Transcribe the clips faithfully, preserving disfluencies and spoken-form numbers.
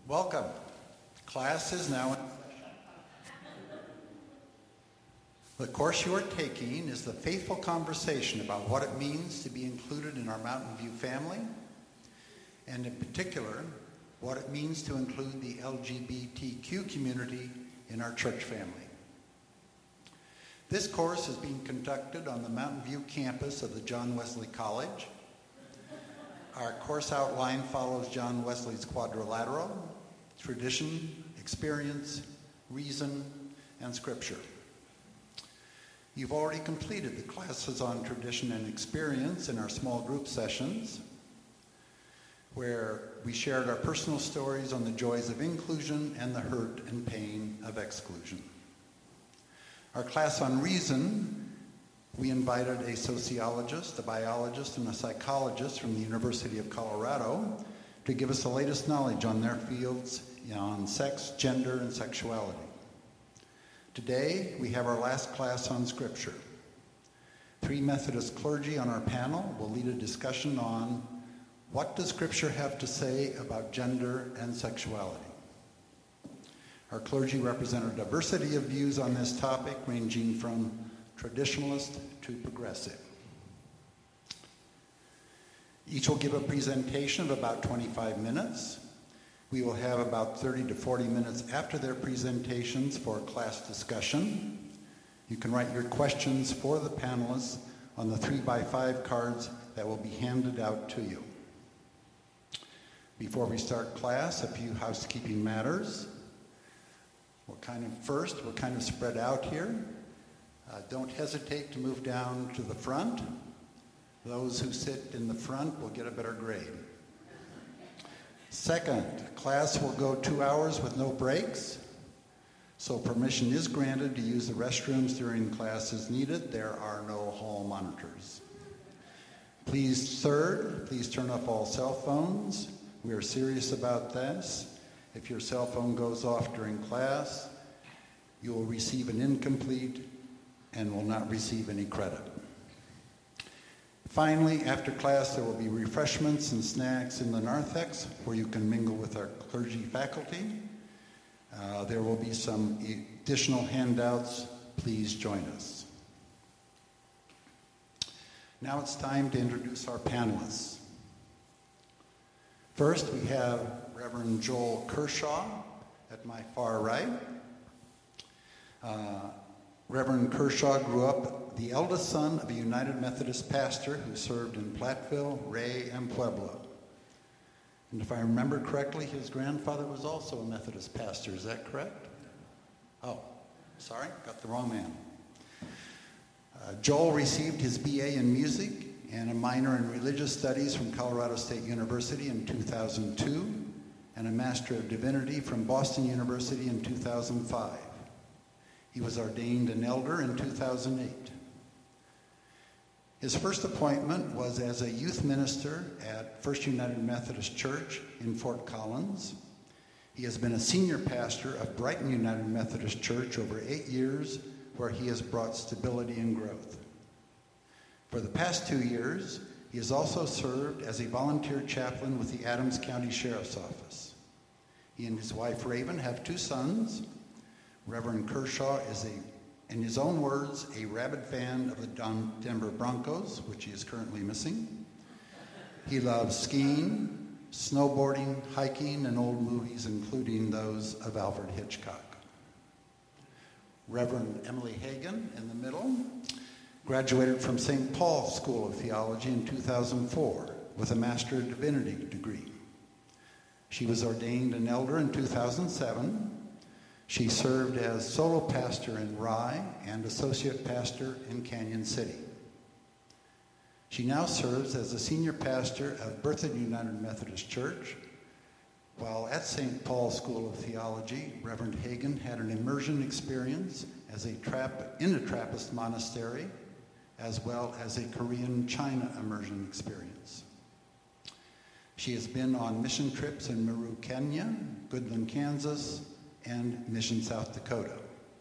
Welcome. Class is now in session. The course you are taking is the faithful conversation about what it means to be included in our Mountain View family, and in particular, what it means to include the L G B T Q community in our church family. This course is being conducted on the Mountain View campus of the John Wesley College. Our course outline follows John Wesley's quadrilateral: tradition, experience, reason, and scripture. You've already completed the classes on tradition and experience in our small group sessions, where we shared our personal stories on the joys of inclusion and the hurt and pain of exclusion. Our class on reason, we invited a sociologist, a biologist, and a psychologist from the University of Colorado to give us the latest knowledge on their fields on sex, gender, and sexuality. Today, we have our last class on Scripture. Three Methodist clergy on our panel will lead a discussion on what does Scripture have to say about gender and sexuality. Our clergy represent a diversity of views on this topic, ranging from traditionalist to progressive. Each will give a presentation of about twenty-five minutes. We will have about thirty to forty minutes after their presentations for class discussion. You can write your questions for the panelists on the three by five cards that will be handed out to you. Before we start class, a few housekeeping matters. We're kind of first, we're kind of spread out here. Uh, don't hesitate to move down to the front. Those who sit in the front will get a better grade. Second, class will go two hours with no breaks, so permission is granted to use the restrooms during class as needed. There are no hall monitors. Please, third, please turn off all cell phones. We are serious about this. If your cell phone goes off during class, you will receive an incomplete and will not receive any credit. Finally, after class, there will be refreshments and snacks in the narthex where you can mingle with our clergy faculty. Uh, there will be some additional handouts. Please join us. Now it's time to introduce our panelists. First, we have Reverend Joel Kershaw at my far right. Uh, Reverend Kershaw grew up the eldest son of a United Methodist pastor who served in Platteville, Ray, and Pueblo. And if I remember correctly, his grandfather was also a Methodist pastor. Is that correct? Oh, sorry, got the wrong man. Uh, Joel received his B A in music and a minor in religious studies from Colorado State University in two thousand two, and a Master of Divinity from Boston University in two thousand five. He was ordained an elder in two thousand eight. His first appointment was as a youth minister at First United Methodist Church in Fort Collins. He has been a senior pastor of Brighton United Methodist Church over eight years, where he has brought stability and growth. For the past two years, he has also served as a volunteer chaplain with the Adams County Sheriff's Office. He and his wife Raven have two sons. Reverend Kershaw is, a, in his own words, a rabid fan of the Denver Broncos, which he is currently missing. He loves skiing, snowboarding, hiking, and old movies, including those of Alfred Hitchcock. Reverend Emily Hagan, in the middle, graduated from Saint Paul School of Theology in two thousand four with a Master of Divinity degree. She was ordained an elder in two thousand seven. She served as solo pastor in Rye and associate pastor in Canyon City. She now serves as a senior pastor of Berthoud United Methodist Church. While at Saint Paul School of Theology, Reverend Hagan had an immersion experience as a Trapp, in a Trappist monastery, as well as a Korean China immersion experience. She has been on mission trips in Meru, Kenya, Goodland, Kansas, and Mission, South Dakota.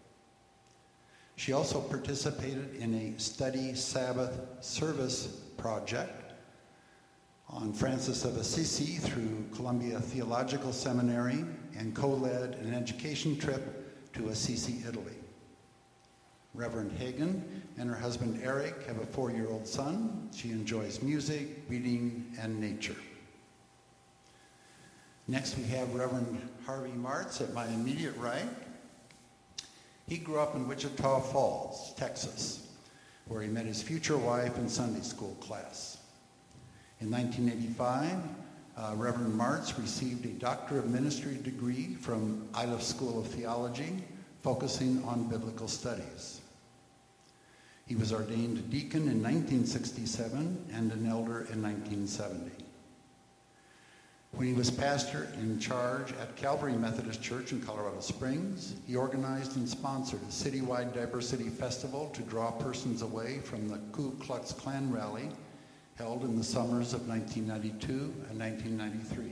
She also participated in a study Sabbath service project on Francis of Assisi through Columbia Theological Seminary, and co-led an education trip to Assisi, Italy. Reverend Hagen and her husband Eric have a four-year-old son. She enjoys music, reading, and nature. Next we have Reverend Harvey Martz at my immediate right. He grew up in Wichita Falls, Texas, where he met his future wife in Sunday school class. In nineteen eighty-five, uh, Reverend Martz received a Doctor of Ministry degree from Iliff School of Theology, focusing on biblical studies. He was ordained a deacon in nineteen sixty-seven and an elder in nineteen seventy. When he was pastor in charge at Calvary Methodist Church in Colorado Springs, he organized and sponsored a citywide diversity festival to draw persons away from the Ku Klux Klan rally held in the summers of nineteen ninety-two and nineteen ninety-three.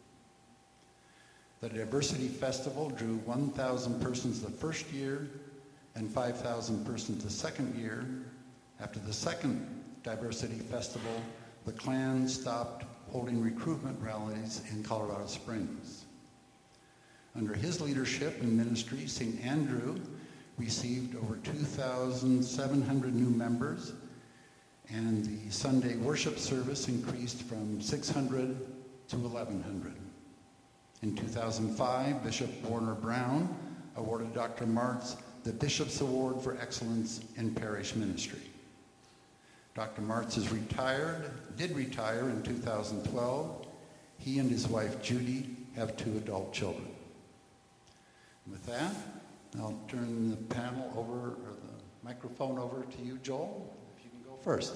The Diversity Festival drew one thousand persons the first year and five thousand persons the second year. After the second Diversity Festival, the Klan stopped holding recruitment rallies in Colorado Springs. Under his leadership and ministry, Saint Andrew received over two thousand seven hundred new members, and the Sunday worship service increased from six hundred to eleven hundred. In two thousand five, Bishop Warner Brown awarded Doctor Martz the Bishop's Award for Excellence in Parish Ministry. Doctor Martz is retired, did retire in two thousand twelve. He and his wife Judy have two adult children. With that, I'll turn the panel over, or the microphone over to you, Joel. If you can go first.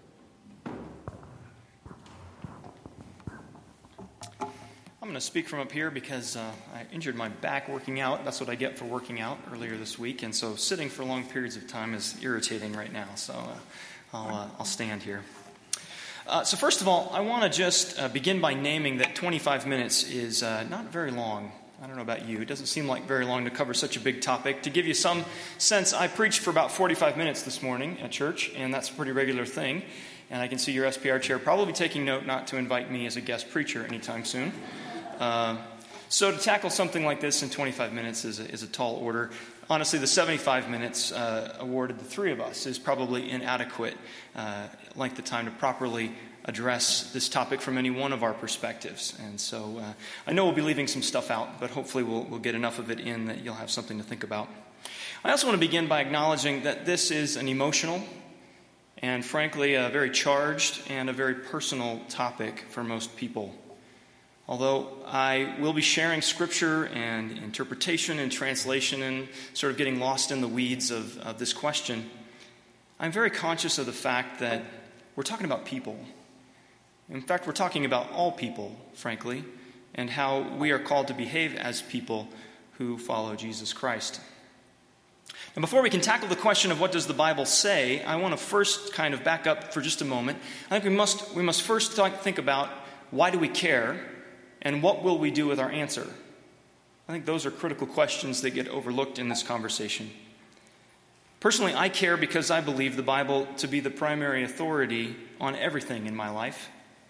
I'm going to speak from up here because uh, I injured my back working out. That's what I get for working out earlier this week. And so sitting for long periods of time is irritating right now. So uh, I'll, uh, I'll stand here. Uh, so first of all, I want to just uh, begin by naming that twenty-five minutes is uh, not very long. I don't know about you. It doesn't seem like very long to cover such a big topic. To give you some sense, I preached for about forty-five minutes this morning at church, and that's a pretty regular thing. And I can see your S P R chair probably taking note not to invite me as a guest preacher anytime soon. Uh, so to tackle something like this in twenty-five minutes is a, is a tall order. Honestly, the seventy-five minutes uh, awarded the three of us is probably inadequate uh, length of time to properly address this topic from any one of our perspectives. And so uh, I know we'll be leaving some stuff out, but hopefully we'll, we'll get enough of it in that you'll have something to think about. I also want to begin by acknowledging that this is an emotional and frankly a very charged and a very personal topic for most people. Although I will be sharing scripture and interpretation and translation and sort of getting lost in the weeds of, of this question, I'm very conscious of the fact that we're talking about people. In fact, we're talking about all people, frankly, and how we are called to behave as people who follow Jesus Christ. And before we can tackle the question of what does the Bible say, I want to first kind of back up for just a moment. I think we must we must first talk, think about why do we care? And what will we do with our answer? I think those are critical questions that get overlooked in this conversation. Personally, I care because I believe the Bible to be the primary authority on everything in my life.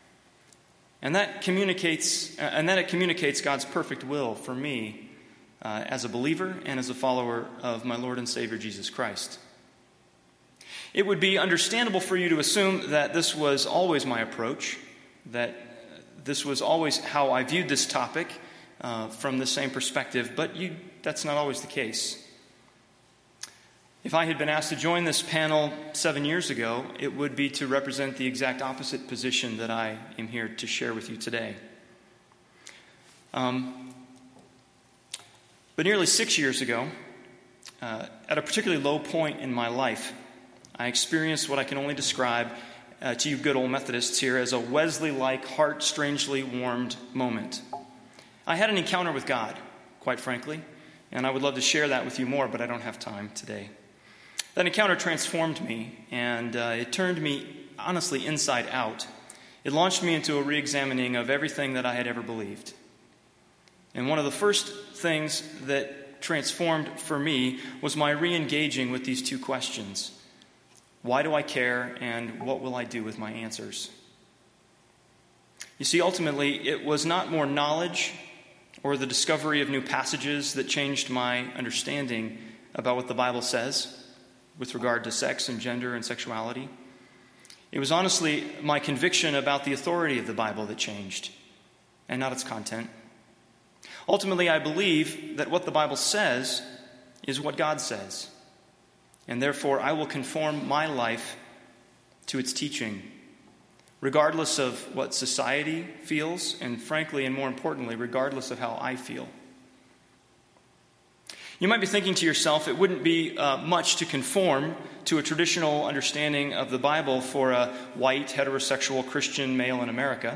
And that communicates, uh, and that it communicates God's perfect will for me uh, as a believer and as a follower of my Lord and Savior Jesus Christ. It would be understandable for you to assume that this was always my approach, that this was always how I viewed this topic uh, from the same perspective, but you, that's not always the case. If I had been asked to join this panel seven years ago, it would be to represent the exact opposite position that I am here to share with you today. Um, but nearly six years ago, uh, at a particularly low point in my life, I experienced what I can only describe Uh, to you good old Methodists here as a Wesley-like, heart-strangely warmed moment. I had an encounter with God, quite frankly, and I would love to share that with you more, but I don't have time today. That encounter transformed me, and uh, it turned me, honestly, inside out. It launched me into a re-examining of everything that I had ever believed. And one of the first things that transformed for me was my re-engaging with these two questions. Why do I care, and what will I do with my answers? You see, ultimately, it was not more knowledge or the discovery of new passages that changed my understanding about what the Bible says with regard to sex and gender and sexuality. It was honestly my conviction about the authority of the Bible that changed, and not its content. Ultimately, I believe that what the Bible says is what God says, and therefore I will conform my life to its teaching, regardless of what society feels, and frankly, and more importantly, regardless of how I feel. You might be thinking to yourself, it wouldn't be uh, much to conform to a traditional understanding of the Bible for a white, heterosexual Christian male in America.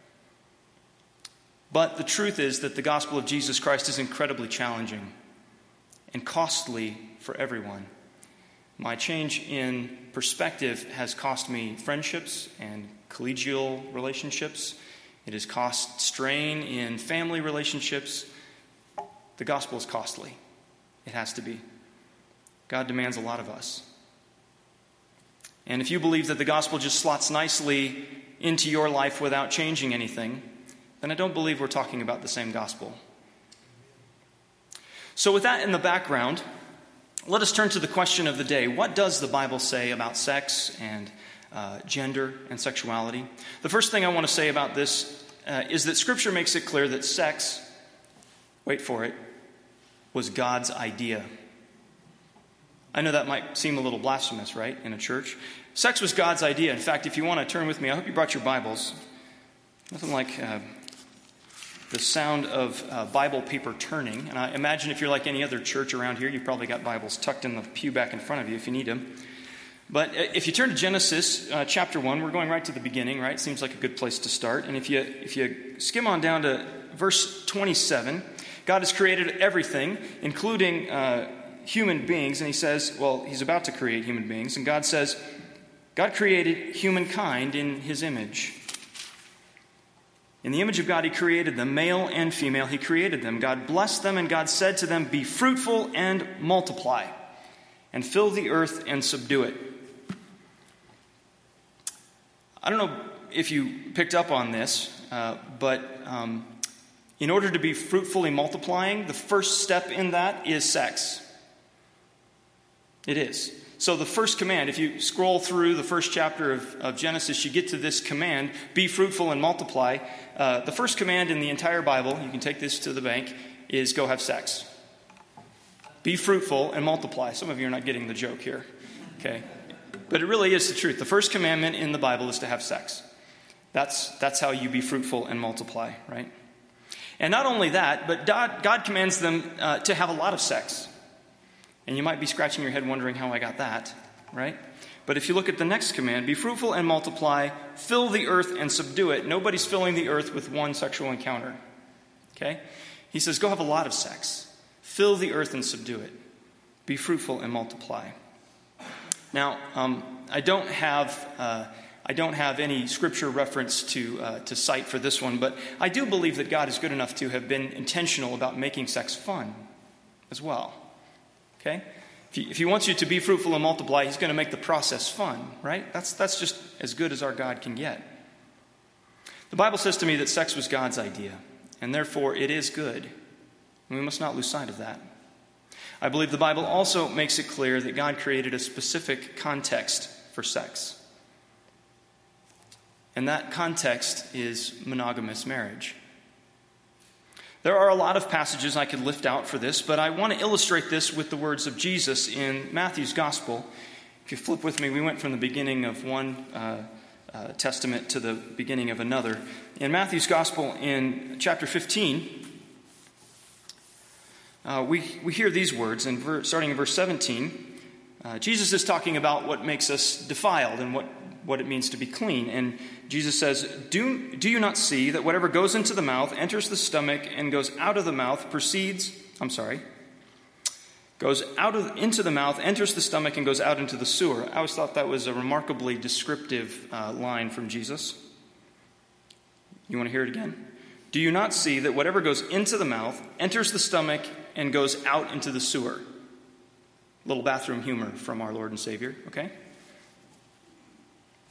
But the truth is that the gospel of Jesus Christ is incredibly challenging and costly for everyone. My change in perspective has cost me friendships and collegial relationships. It has cost strain in family relationships. The gospel is costly. It has to be. God demands a lot of us. And if you believe that the gospel just slots nicely into your life without changing anything, then I don't believe we're talking about the same gospel. So with that in the background, let us turn to the question of the day. What does the Bible say about sex and uh, gender and sexuality? The first thing I want to say about this uh, is that Scripture makes it clear that sex, wait for it, was God's idea. I know that might seem a little blasphemous, right, in a church. Sex was God's idea. In fact, if you want to turn with me, I hope you brought your Bibles. Nothing like uh, the sound of uh, Bible paper turning. And I imagine if you're like any other church around here, you've probably got Bibles tucked in the pew back in front of you if you need them. But if you turn to Genesis uh, chapter one, we're going right to the beginning, right? Seems like a good place to start. And if you if you skim on down to verse twenty-seven, God has created everything, including uh, human beings. And he says, well, he's about to create human beings. And God says, God created humankind in his image. In the image of God, he created them, male and female, he created them. God blessed them, and God said to them, be fruitful and multiply, and fill the earth and subdue it. I don't know if you picked up on this, uh, but um, in order to be fruitfully multiplying, the first step in that is sex. It is. So the first command, if you scroll through the first chapter of, of Genesis, you get to this command, be fruitful and multiply. Uh, the first command in the entire Bible, you can take this to the bank, is go have sex. Be fruitful and multiply. Some of you are not getting the joke here, okay? But it really is the truth. The first commandment in the Bible is to have sex. That's, that's how you be fruitful and multiply, right? And not only that, but God, God commands them uh, to have a lot of sex. And you might be scratching your head wondering how I got that, right? But if you look at the next command, be fruitful and multiply, fill the earth and subdue it. Nobody's filling the earth with one sexual encounter, okay? He says, go have a lot of sex. Fill the earth and subdue it. Be fruitful and multiply. Now, um, I don't have... Uh, I don't have any scripture reference to uh, to cite for this one, but I do believe that God is good enough to have been intentional about making sex fun as well. Okay? If he, if he wants you to be fruitful and multiply, he's going to make the process fun, right? That's, that's just as good as our God can get. The Bible says to me that sex was God's idea, and therefore it is good. And we must not lose sight of that. I believe the Bible also makes it clear that God created a specific context for sex. And that context is monogamous marriage. There are a lot of passages I could lift out for this, but I want to illustrate this with the words of Jesus in Matthew's Gospel. If you flip with me, we went from the beginning of one uh, uh, testament to the beginning of another. In Matthew's Gospel, in chapter fifteen, uh, we, we hear these words, and ver- starting in verse seventeen, uh, Jesus is talking about what makes us defiled and what what it means to be clean. And Jesus says, do, do you not see that whatever goes into the mouth enters the stomach and goes out of the mouth, proceeds, I'm sorry, goes out of into the mouth, enters the stomach, and goes out into the sewer. I always thought that was a remarkably descriptive uh, line from Jesus. You want to hear it again? Do you not see that whatever goes into the mouth enters the stomach and goes out into the sewer? Little bathroom humor from our Lord and Savior, okay?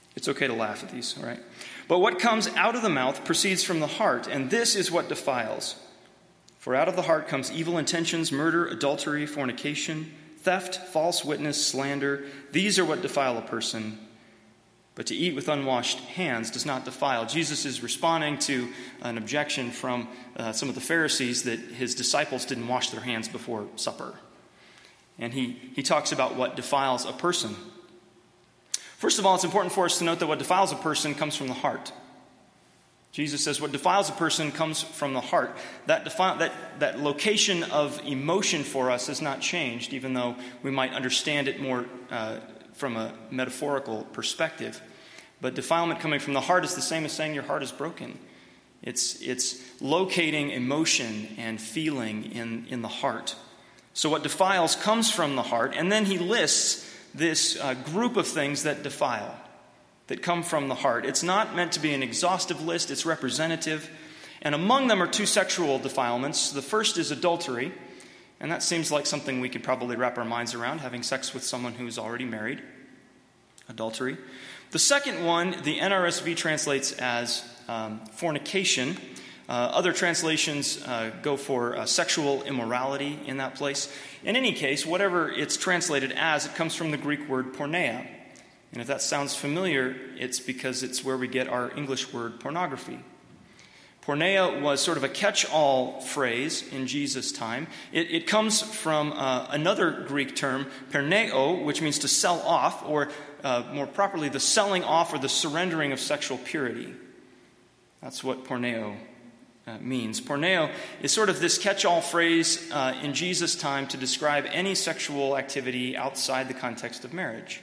It's okay to laugh at these, all right? But what comes out of the mouth proceeds from the heart, and this is what defiles. For out of the heart comes evil intentions, murder, adultery, fornication, theft, false witness, slander. These are what defile a person. But to eat with unwashed hands does not defile. Jesus is responding to an objection from uh, some of the Pharisees that his disciples didn't wash their hands before supper. And he, he talks about what defiles a person. First of all, it's important for us to note that what defiles a person comes from the heart. Jesus says what defiles a person comes from the heart. That, defi- that, that location of emotion for us has not changed, even though we might understand it more uh, from a metaphorical perspective. But defilement coming from the heart is the same as saying your heart is broken. It's, it's locating emotion and feeling in, in the heart. So what defiles comes from the heart, and then he lists this uh, group of things that defile, that come from the heart. It's not meant to be an exhaustive list, it's representative. And among them are two sexual defilements. The first is adultery, and that seems like something we could probably wrap our minds around, having sex with someone who's already married. Adultery. The second one, the N R S V translates as um, fornication. Uh, other translations uh, go for uh, sexual immorality in that place. In any case, whatever it's translated as, it comes from the Greek word porneia. And if that sounds familiar, it's because it's where we get our English word pornography. Porneia was sort of a catch-all phrase in Jesus' time. It, it comes from uh, another Greek term, perneo, which means to sell off, or uh, more properly, the selling off or the surrendering of sexual purity. That's what porneo uh, means. Porneo is sort of this catch-all phrase uh, in Jesus' time to describe any sexual activity outside the context of marriage.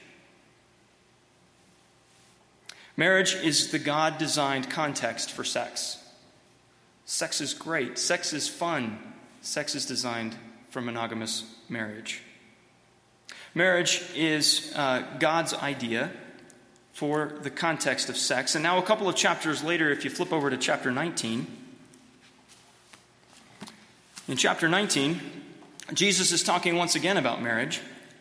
Marriage is the God-designed context for sex. Sex is great. Sex is fun. Sex is designed for monogamous marriage. Marriage is uh, God's idea for the context of sex. And now a couple of chapters later, if you flip over to chapter nineteen, in chapter nineteen, Jesus is talking once again about marriage.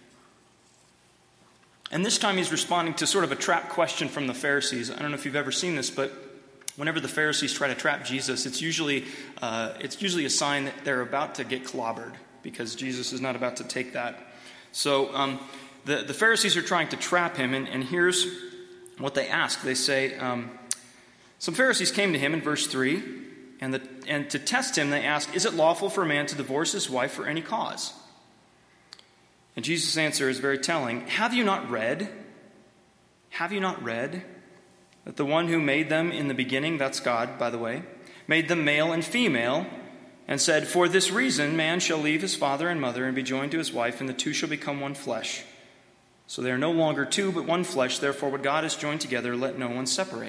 And this time he's responding to sort of a trap question from the Pharisees. I don't know if you've ever seen this, but whenever the Pharisees try to trap Jesus, it's usually uh, it's usually a sign that they're about to get clobbered, because Jesus is not about to take that. So um, the, the Pharisees are trying to trap him, and, and here's what they ask. They say, um, some Pharisees came to him in verse three, and, the, and to test him they asked, is it lawful for a man to divorce his wife for any cause? And Jesus' answer is very telling. Have you not read? Have you not read that the one who made them in the beginning, that's God, by the way, made them male and female, and said, for this reason man shall leave his father and mother and be joined to his wife, and the two shall become one flesh. So they are no longer two, but one flesh. Therefore what God has joined together, let no one separate.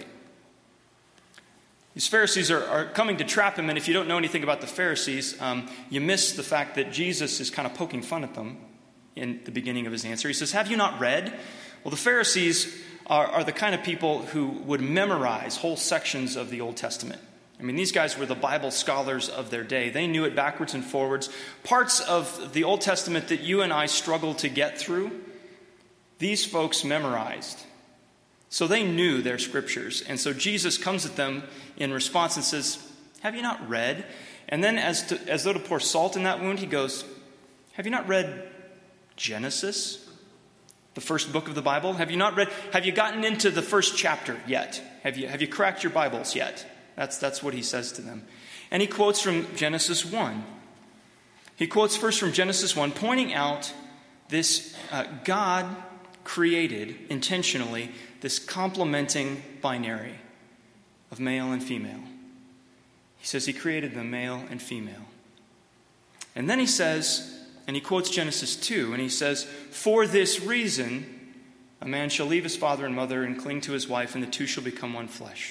These Pharisees are, are coming to trap him, and if you don't know anything about the Pharisees, um, you miss the fact that Jesus is kind of poking fun at them in the beginning of his answer. He says, have you not read? Well, the Pharisees are, are the kind of people who would memorize whole sections of the Old Testament. I mean, these guys were the Bible scholars of their day. They knew it backwards and forwards. Parts of the Old Testament that you and I struggle to get through, these folks memorized. So they knew their scriptures. And so Jesus comes at them in response and says, have you not read? And then as, to, as though to pour salt in that wound, he goes, have you not read Genesis, the first book of the Bible? Have you not read, have you gotten into the first chapter yet? Have you, have you cracked your Bibles yet? That's, that's what he says to them. And he quotes from Genesis one. He quotes first from Genesis one, pointing out this uh, God created intentionally this complementing binary of male and female. He says he created them male and female. And then he says, and he quotes Genesis two, and he says, for this reason, a man shall leave his father and mother and cling to his wife, and the two shall become one flesh.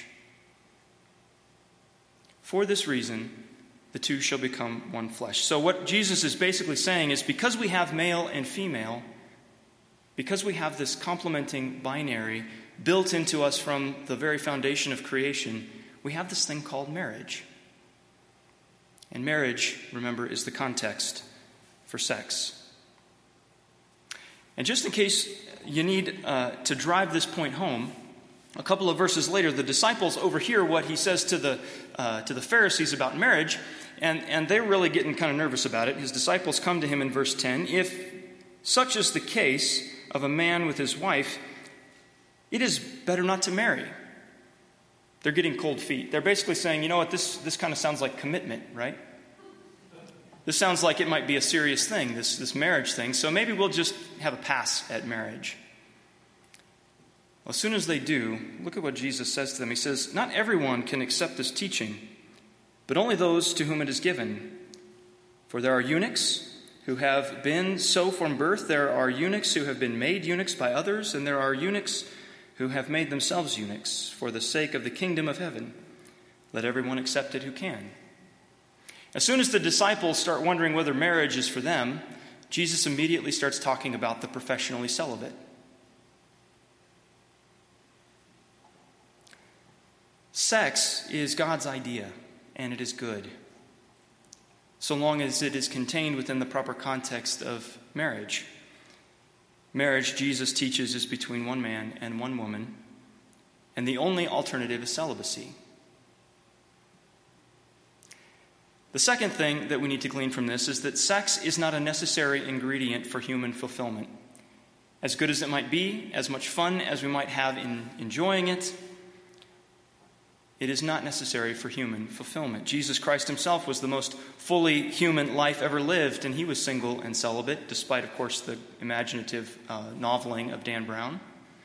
For this reason, the two shall become one flesh. So what Jesus is basically saying is, because we have male and female, because we have this complementing binary built into us from the very foundation of creation, we have this thing called marriage. And marriage, remember, is the context for sex. And just in case you need uh, to drive this point home, A couple of verses later, the disciples overhear what he says to the uh, to the Pharisees about marriage, and, and they're really getting kind of nervous about it. His disciples come to him in verse ten. If such is the case of a man with his wife, it is better not to marry. They're getting cold feet. They're basically saying, you know what, this, this kind of sounds like commitment, right? This sounds like it might be a serious thing, this, this marriage thing, so maybe we'll just have a pass at marriage. Well, as soon as they do, look at what Jesus says to them. He says, not everyone can accept this teaching, but only those to whom it is given. For there are eunuchs who have been so from birth, there are eunuchs who have been made eunuchs by others, and there are eunuchs who have made themselves eunuchs for the sake of the kingdom of heaven. Let everyone accept it who can. As soon as the disciples start wondering whether marriage is for them, Jesus immediately starts talking about the professionally celibate. Sex is God's idea, and it is good, so long as it is contained within the proper context of marriage. Marriage, Jesus teaches, is between one man and one woman, and the only alternative is celibacy. The second thing that we need to glean from this is that sex is not a necessary ingredient for human fulfillment. As good as it might be, as much fun as we might have in enjoying it, it is not necessary for human fulfillment. Jesus Christ himself was the most fully human life ever lived, and he was single and celibate, despite, of course, the imaginative uh, noveling of Dan Brown.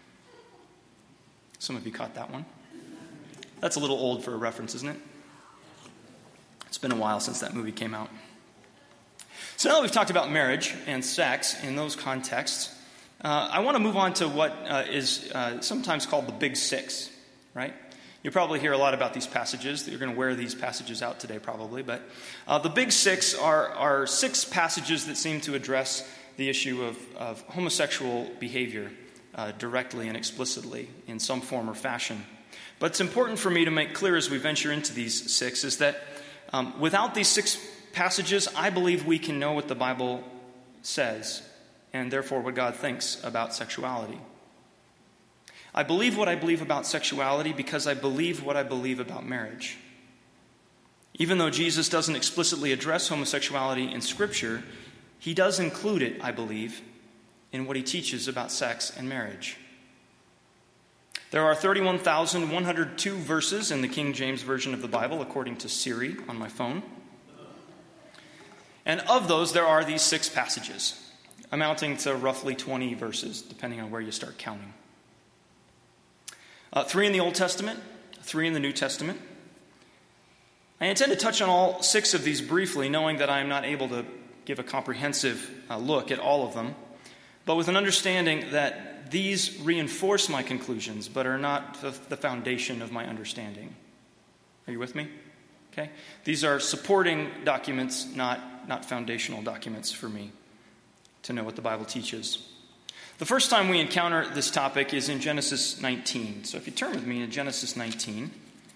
Some of you caught that one. That's a little old for a reference, isn't it? It's been a while since that movie came out. So now that we've talked about marriage and sex in those contexts, uh, I want to move on to what uh, is uh, sometimes called the Big Six, right? You'll probably hear a lot about these passages. You're going to wear these passages out today probably. But uh, the Big Six are, are six passages that seem to address the issue of, of homosexual behavior uh, directly and explicitly in some form or fashion. But it's important for me to make clear as we venture into these six is that um, without these six passages, I believe we can know what the Bible says and therefore what God thinks about sexuality. I believe what I believe about sexuality because I believe what I believe about marriage. Even though Jesus doesn't explicitly address homosexuality in Scripture, he does include it, I believe, in what he teaches about sex and marriage. There are thirty-one thousand one hundred two verses in the King James Version of the Bible, according to Siri on my phone. And of those, there are these six passages, amounting to roughly twenty verses, depending on where you start counting. Uh, three in the Old Testament, three in the New Testament. I intend to touch on all six of these briefly, knowing that I am not able to give a comprehensive uh, look at all of them, but with an understanding that these reinforce my conclusions, but are not the, the foundation of my understanding. Are you with me? Okay. These are supporting documents, not, not foundational documents for me to know what the Bible teaches. The first time we encounter this topic is in Genesis nineteen. So if you turn with me to Genesis nineteen.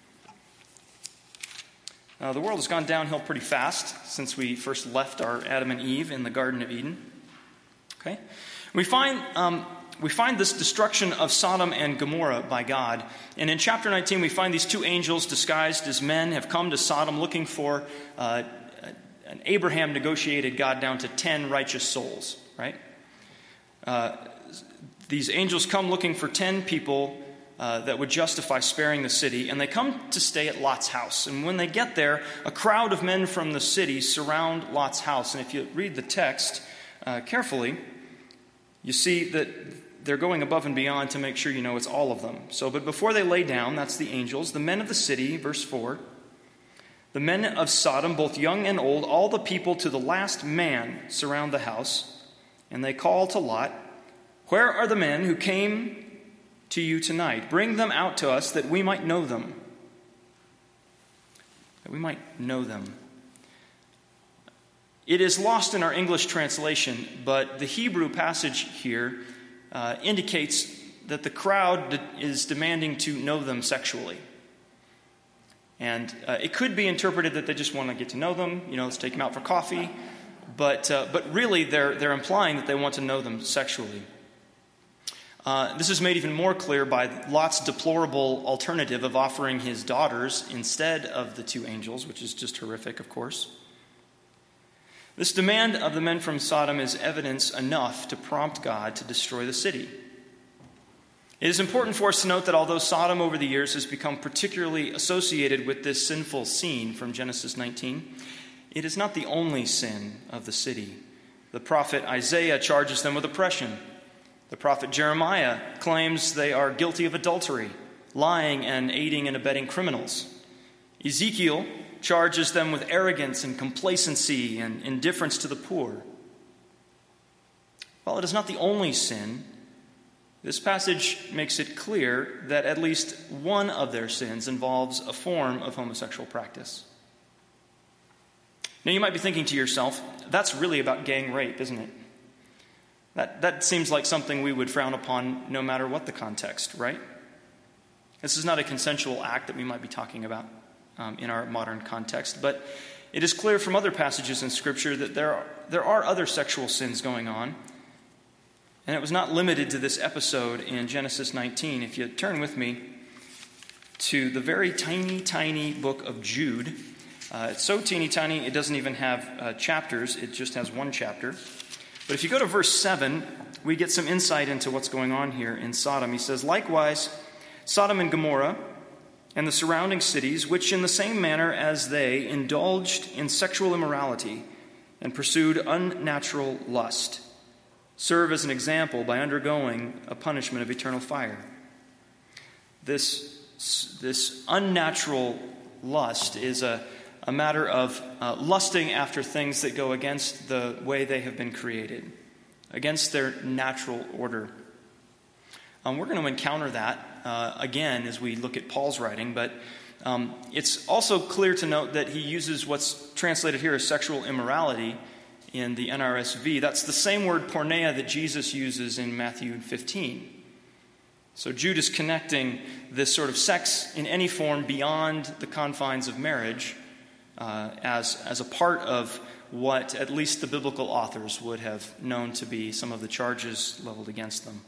Uh, the world has gone downhill pretty fast since we first left our Adam and Eve in the Garden of Eden. Okay, we find um, we find this destruction of Sodom and Gomorrah by God. And in chapter nineteen, we find these two angels disguised as men have come to Sodom looking for uh, an Abraham negotiated God down to ten righteous souls, right? Uh, these angels come looking for ten people uh, that would justify sparing the city, and they come to stay at Lot's house. And when they get there, a crowd of men from the city surround Lot's house. And if you read the text uh, carefully, you see that they're going above and beyond to make sure you know it's all of them. So, but before they lay down, that's the angels, the men of the city, verse four, the men of Sodom, both young and old, all the people to the last man surround the house. And they call to Lot, "Where are the men who came to you tonight? Bring them out to us that we might know them." That we might know them. It is lost in our English translation, but the Hebrew passage here uh, indicates that the crowd is demanding to know them sexually. And uh, it could be interpreted that they just want to get to know them. You know, let's take them out for coffee. But uh, but really, they're they're implying that they want to know them sexually. Uh, this is made even more clear by Lot's deplorable alternative of offering his daughters instead of the two angels, which is just horrific, of course. This demand of the men from Sodom is evidence enough to prompt God to destroy the city. It is important for us to note that although Sodom over the years has become particularly associated with this sinful scene from Genesis nineteen, it is not the only sin of the city. The prophet Isaiah charges them with oppression. The prophet Jeremiah claims they are guilty of adultery, lying, and aiding and abetting criminals. Ezekiel charges them with arrogance and complacency and indifference to the poor. While it is not the only sin, this passage makes it clear that at least one of their sins involves a form of homosexual practice. Now you might be thinking to yourself, that's really about gang rape, isn't it? That, that seems like something we would frown upon no matter what the context, right? This is not a consensual act that we might be talking about um, in our modern context, but it is clear from other passages in Scripture that there are, there are other sexual sins going on, and it was not limited to this episode in Genesis nineteen. If you turn with me to the very tiny, tiny book of Jude, uh, it's so teeny tiny it doesn't even have uh, chapters, it just has one chapter. But if you go to verse seven, we get some insight into what's going on here in Sodom. He says, "Likewise, Sodom and Gomorrah and the surrounding cities, which in the same manner as they indulged in sexual immorality and pursued unnatural lust, serve as an example by undergoing a punishment of eternal fire." This, this unnatural lust is a a matter of uh, lusting after things that go against the way they have been created, against their natural order. Um, we're going to encounter that uh, again as we look at Paul's writing, but um, it's also clear to note that he uses what's translated here as sexual immorality in the N R S V. That's the same word porneia that Jesus uses in Matthew fifteen. So Jude is connecting this sort of sex in any form beyond the confines of marriage Uh, as, as a part of what at least the biblical authors would have known to be some of the charges leveled against them.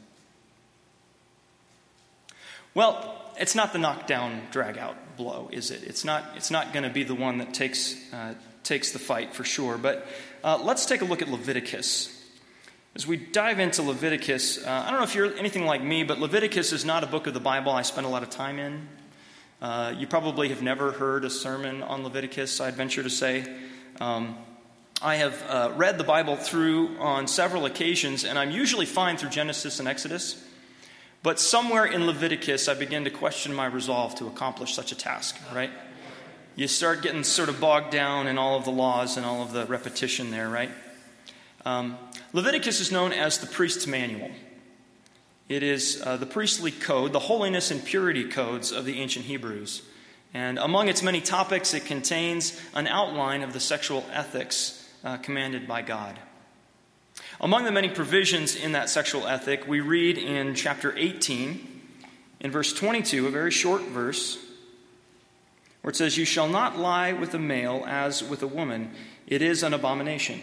Well, it's not the knockdown, drag-out blow, is it? It's not, it's not going to be the one that takes, uh, takes the fight for sure. But uh, let's take a look at Leviticus. As we dive into Leviticus, uh, I don't know if you're anything like me, but Leviticus is not a book of the Bible I spend a lot of time in. Uh, you probably have never heard a sermon on Leviticus, I'd venture to say. Um, I have uh, read the Bible through on several occasions, and I'm usually fine through Genesis and Exodus. But somewhere in Leviticus, I begin to question my resolve to accomplish such a task, right? You start getting sort of bogged down in all of the laws and all of the repetition there, right? Um, Leviticus is known as the priest's manual. It is uh, the priestly code, the holiness and purity codes of the ancient Hebrews. And among its many topics, it contains an outline of the sexual ethics uh, commanded by God. Among the many provisions in that sexual ethic, we read in chapter eighteen, in verse twenty-two, a very short verse, where it says, "You shall not lie with a male as with a woman. It is an abomination."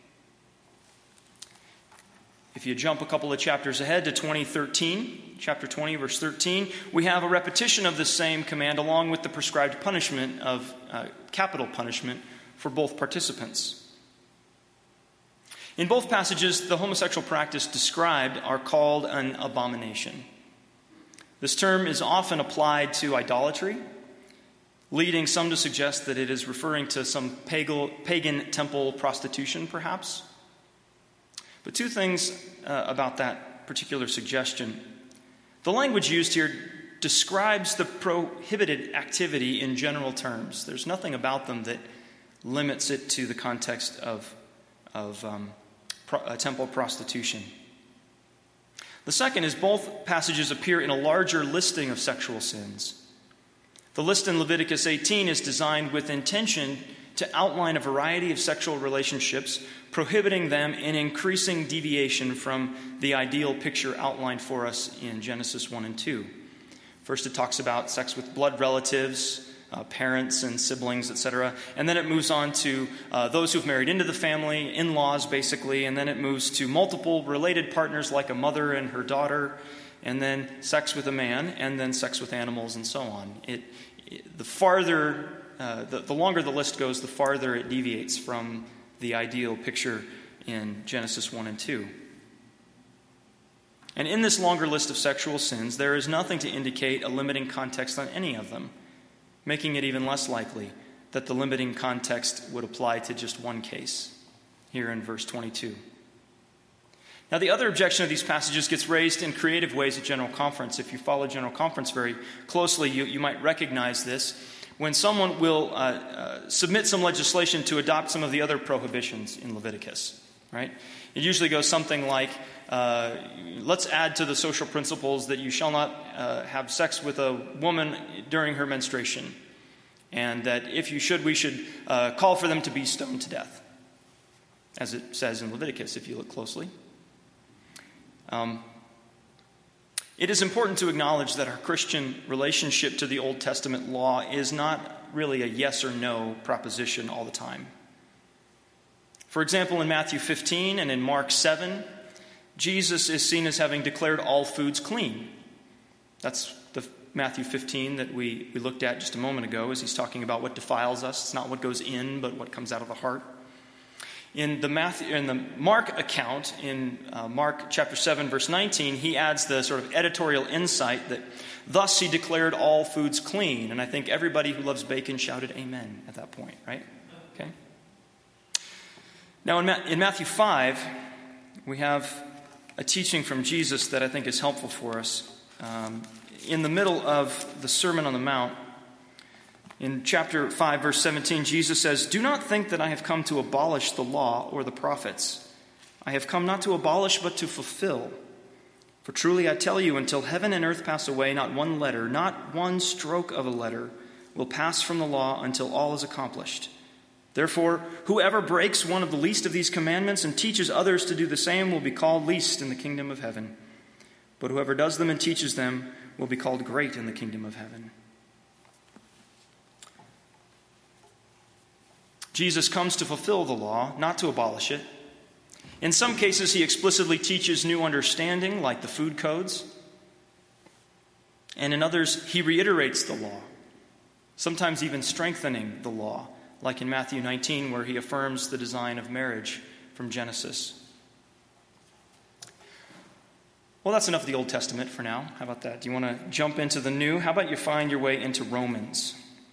If you jump a couple of chapters ahead to twenty thirteen, chapter twenty, verse thirteen, we have a repetition of the same command along with the prescribed punishment of uh, capital punishment for both participants. In both passages, the homosexual practice described are called an abomination. This term is often applied to idolatry, leading some to suggest that it is referring to some pagan temple prostitution, perhaps. But two things uh, about that particular suggestion. The language used here describes the prohibited activity in general terms. There's nothing about them that limits it to the context of, of um, pro- uh, temple prostitution. The second is both passages appear in a larger listing of sexual sins. The list in Leviticus eighteen is designed with intention to outline a variety of sexual relationships, prohibiting them in increasing deviation from the ideal picture outlined for us in Genesis one and two. First, it talks about sex with blood relatives, uh, parents and siblings, et cetera. And then it moves on to uh, those who've married into the family, in-laws basically, and then it moves to multiple related partners like a mother and her daughter, and then sex with a man, and then sex with animals, and so on. It, it the farther, uh, the, the longer the list goes, the farther it deviates from the ideal picture in Genesis one and two. And in this longer list of sexual sins, there is nothing to indicate a limiting context on any of them, making it even less likely that the limiting context would apply to just one case, here in verse twenty-two. Now, the other objection of these passages gets raised in creative ways at General Conference. If you follow General Conference very closely, you, you might recognize this. When someone will uh, uh, submit some legislation to adopt some of the other prohibitions in Leviticus, right? It usually goes something like, uh, let's add to the social principles that you shall not uh, have sex with a woman during her menstruation, and that if you should, we should uh, call for them to be stoned to death, as it says in Leviticus, if you look closely. Um, it is important to acknowledge that our Christian relationship to the Old Testament law is not really a yes or no proposition all the time. For example, in Matthew fifteen and in Mark seven, Jesus is seen as having declared all foods clean. That's the Matthew fifteen that we, we looked at just a moment ago, as he's talking about what defiles us. It's not what goes in, but what comes out of the heart. In the Matthew, in the Mark account, in uh, Mark chapter seven, verse nineteen, he adds the sort of editorial insight that thus he declared all foods clean. And I think everybody who loves bacon shouted amen at that point, right? Okay. Now in, Ma- in Matthew five, we have a teaching from Jesus that I think is helpful for us. Um, in the middle of the Sermon on the Mount, in chapter five, verse seventeen, Jesus says, "Do not think that I have come to abolish the law or the prophets. I have come not to abolish, but to fulfill. For truly I tell you, until heaven and earth pass away, not one letter, not one stroke of a letter will pass from the law until all is accomplished. Therefore, whoever breaks one of the least of these commandments and teaches others to do the same will be called least in the kingdom of heaven. But whoever does them and teaches them will be called great in the kingdom of heaven." Jesus comes to fulfill the law, not to abolish it. In some cases, he explicitly teaches new understanding, like the food codes. And in others, he reiterates the law, sometimes even strengthening the law, like in Matthew nineteen, where he affirms the design of marriage from Genesis. Well, that's enough of the Old Testament for now. How about that? Do you want to jump into the New? How about you find your way into Romans?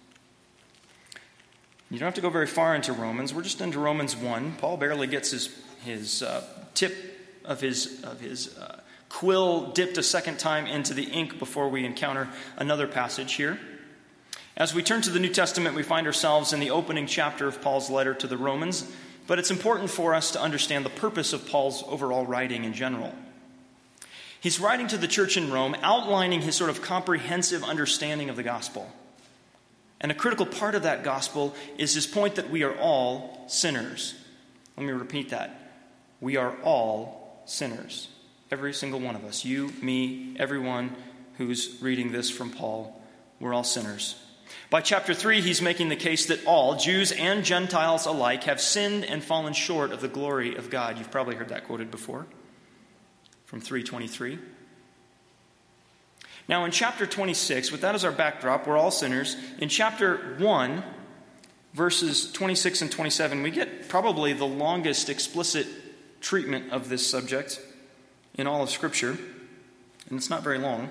You don't have to go very far into Romans. We're just into Romans one. Paul barely gets his his uh, tip of his of his uh, quill dipped a second time into the ink before we encounter another passage here. As we turn to the New Testament, we find ourselves in the opening chapter of Paul's letter to the Romans, but it's important for us to understand the purpose of Paul's overall writing in general. He's writing to the church in Rome, outlining his sort of comprehensive understanding of the gospel. And a critical part of that gospel is his point that we are all sinners. Let me repeat that. We are all sinners. Every single one of us. You, me, everyone who's reading this from Paul. We're all sinners. By chapter three, he's making the case that all, Jews and Gentiles alike, have sinned and fallen short of the glory of God. You've probably heard that quoted before from three twenty-three. Now in chapter twenty-six, with that as our backdrop, we're all sinners. In chapter one, verses twenty-six and twenty-seven, we get probably the longest explicit treatment of this subject in all of Scripture. And it's not very long.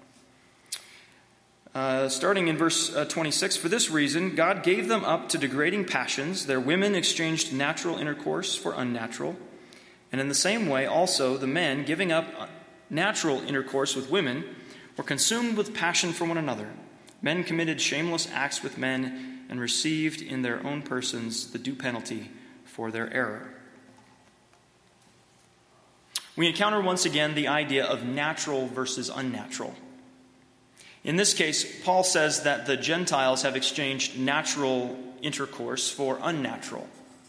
Uh, starting in verse uh, twenty-six, "For this reason, God gave them up to degrading passions. Their women exchanged natural intercourse for unnatural. And in the same way, also, the men, giving up natural intercourse with women, were consumed with passion for one another. Men committed shameless acts with men and received in their own persons the due penalty for their error." We encounter once again the idea of natural versus unnatural. In this case, Paul says that the Gentiles have exchanged natural intercourse for unnatural.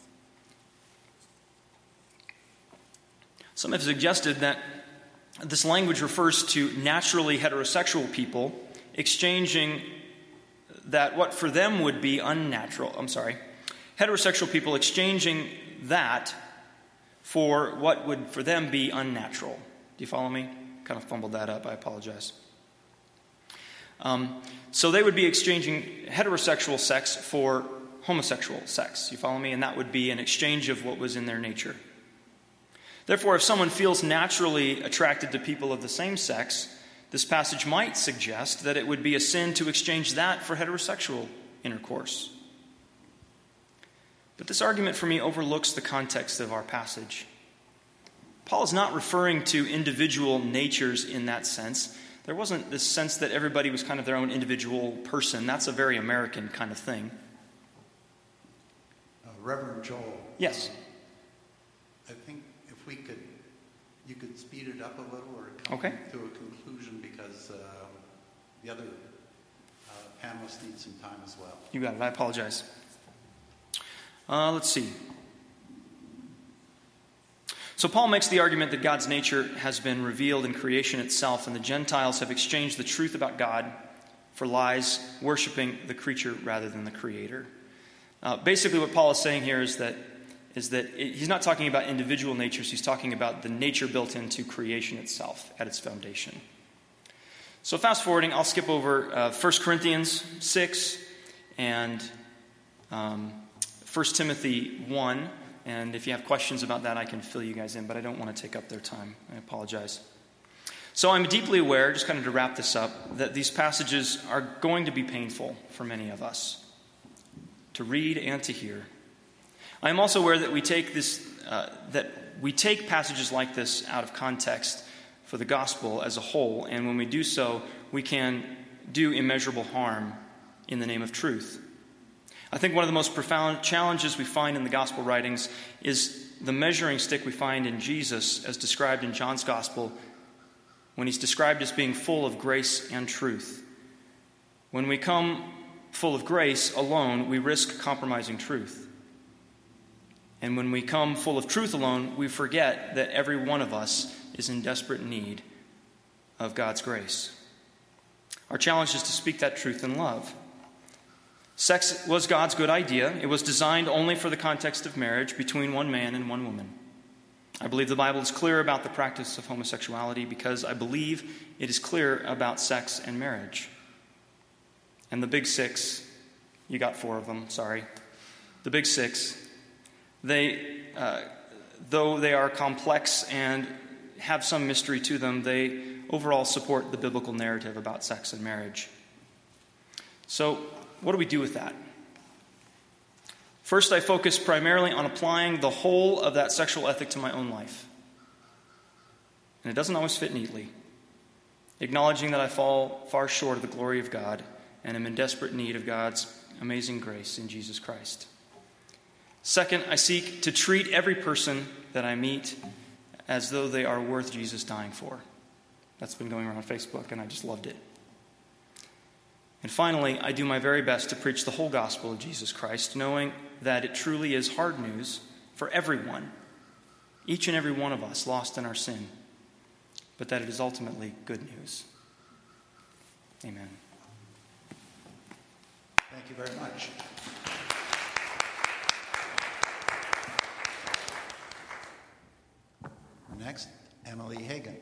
Some have suggested that this language refers to naturally heterosexual people exchanging that what for them would be unnatural, I'm sorry, heterosexual people exchanging that for what would for them be unnatural. Do you follow me? kind of fumbled that up. I apologize. Um, so they would be exchanging heterosexual sex for homosexual sex. You follow me? And that would be an exchange of what was in their nature. Therefore, if someone feels naturally attracted to people of the same sex, this passage might suggest that it would be a sin to exchange that for heterosexual intercourse. But this argument for me overlooks the context of our passage. Paul is not referring to individual natures in that sense. There wasn't this sense that everybody was kind of their own individual person. That's a very American kind of thing. Uh, Reverend Joel. Yes. Um, I think if we could, you could speed it up a little or come okay. to a conclusion because uh, the other uh, panelists need some time as well. You got it. I apologize. Uh, let's see. So Paul makes the argument that God's nature has been revealed in creation itself, and the Gentiles have exchanged the truth about God for lies, worshiping the creature rather than the Creator. Uh, basically, what Paul is saying here is that is that it, he's not talking about individual natures. He's talking about the nature built into creation itself at its foundation. So fast forwarding, I'll skip over uh, First Corinthians six and um, First Timothy one. And if you have questions about that, I can fill you guys in, but I don't want to take up their time. I apologize. So I'm deeply aware, just kind of to wrap this up, that these passages are going to be painful for many of us to read and to hear. I am also aware that we take this, uh, that we take passages like this out of context for the gospel as a whole, and when we do so, we can do immeasurable harm in the name of truth. I think one of the most profound challenges we find in the gospel writings is the measuring stick we find in Jesus as described in John's gospel when he's described as being full of grace and truth. When we come full of grace alone, we risk compromising truth. And when we come full of truth alone, we forget that every one of us is in desperate need of God's grace. Our challenge is to speak that truth in love. Sex was God's good idea. It was designed only for the context of marriage between one man and one woman. I believe the Bible is clear about the practice of homosexuality because I believe it is clear about sex and marriage. And the big six, you got four of them, sorry. The big six, they, uh, though they are complex and have some mystery to them, they overall support the biblical narrative about sex and marriage. So, what do we do with that? First, I focus primarily on applying the whole of that sexual ethic to my own life. And it doesn't always fit neatly. Acknowledging that I fall far short of the glory of God and am in desperate need of God's amazing grace in Jesus Christ. Second, I seek to treat every person that I meet as though they are worth Jesus dying for. That's been going around Facebook, and I just loved it. And finally, I do my very best to preach the whole gospel of Jesus Christ, knowing that it truly is hard news for everyone, each and every one of us lost in our sin, but that it is ultimately good news. Amen. Thank you very much. Next, Emily Hagan.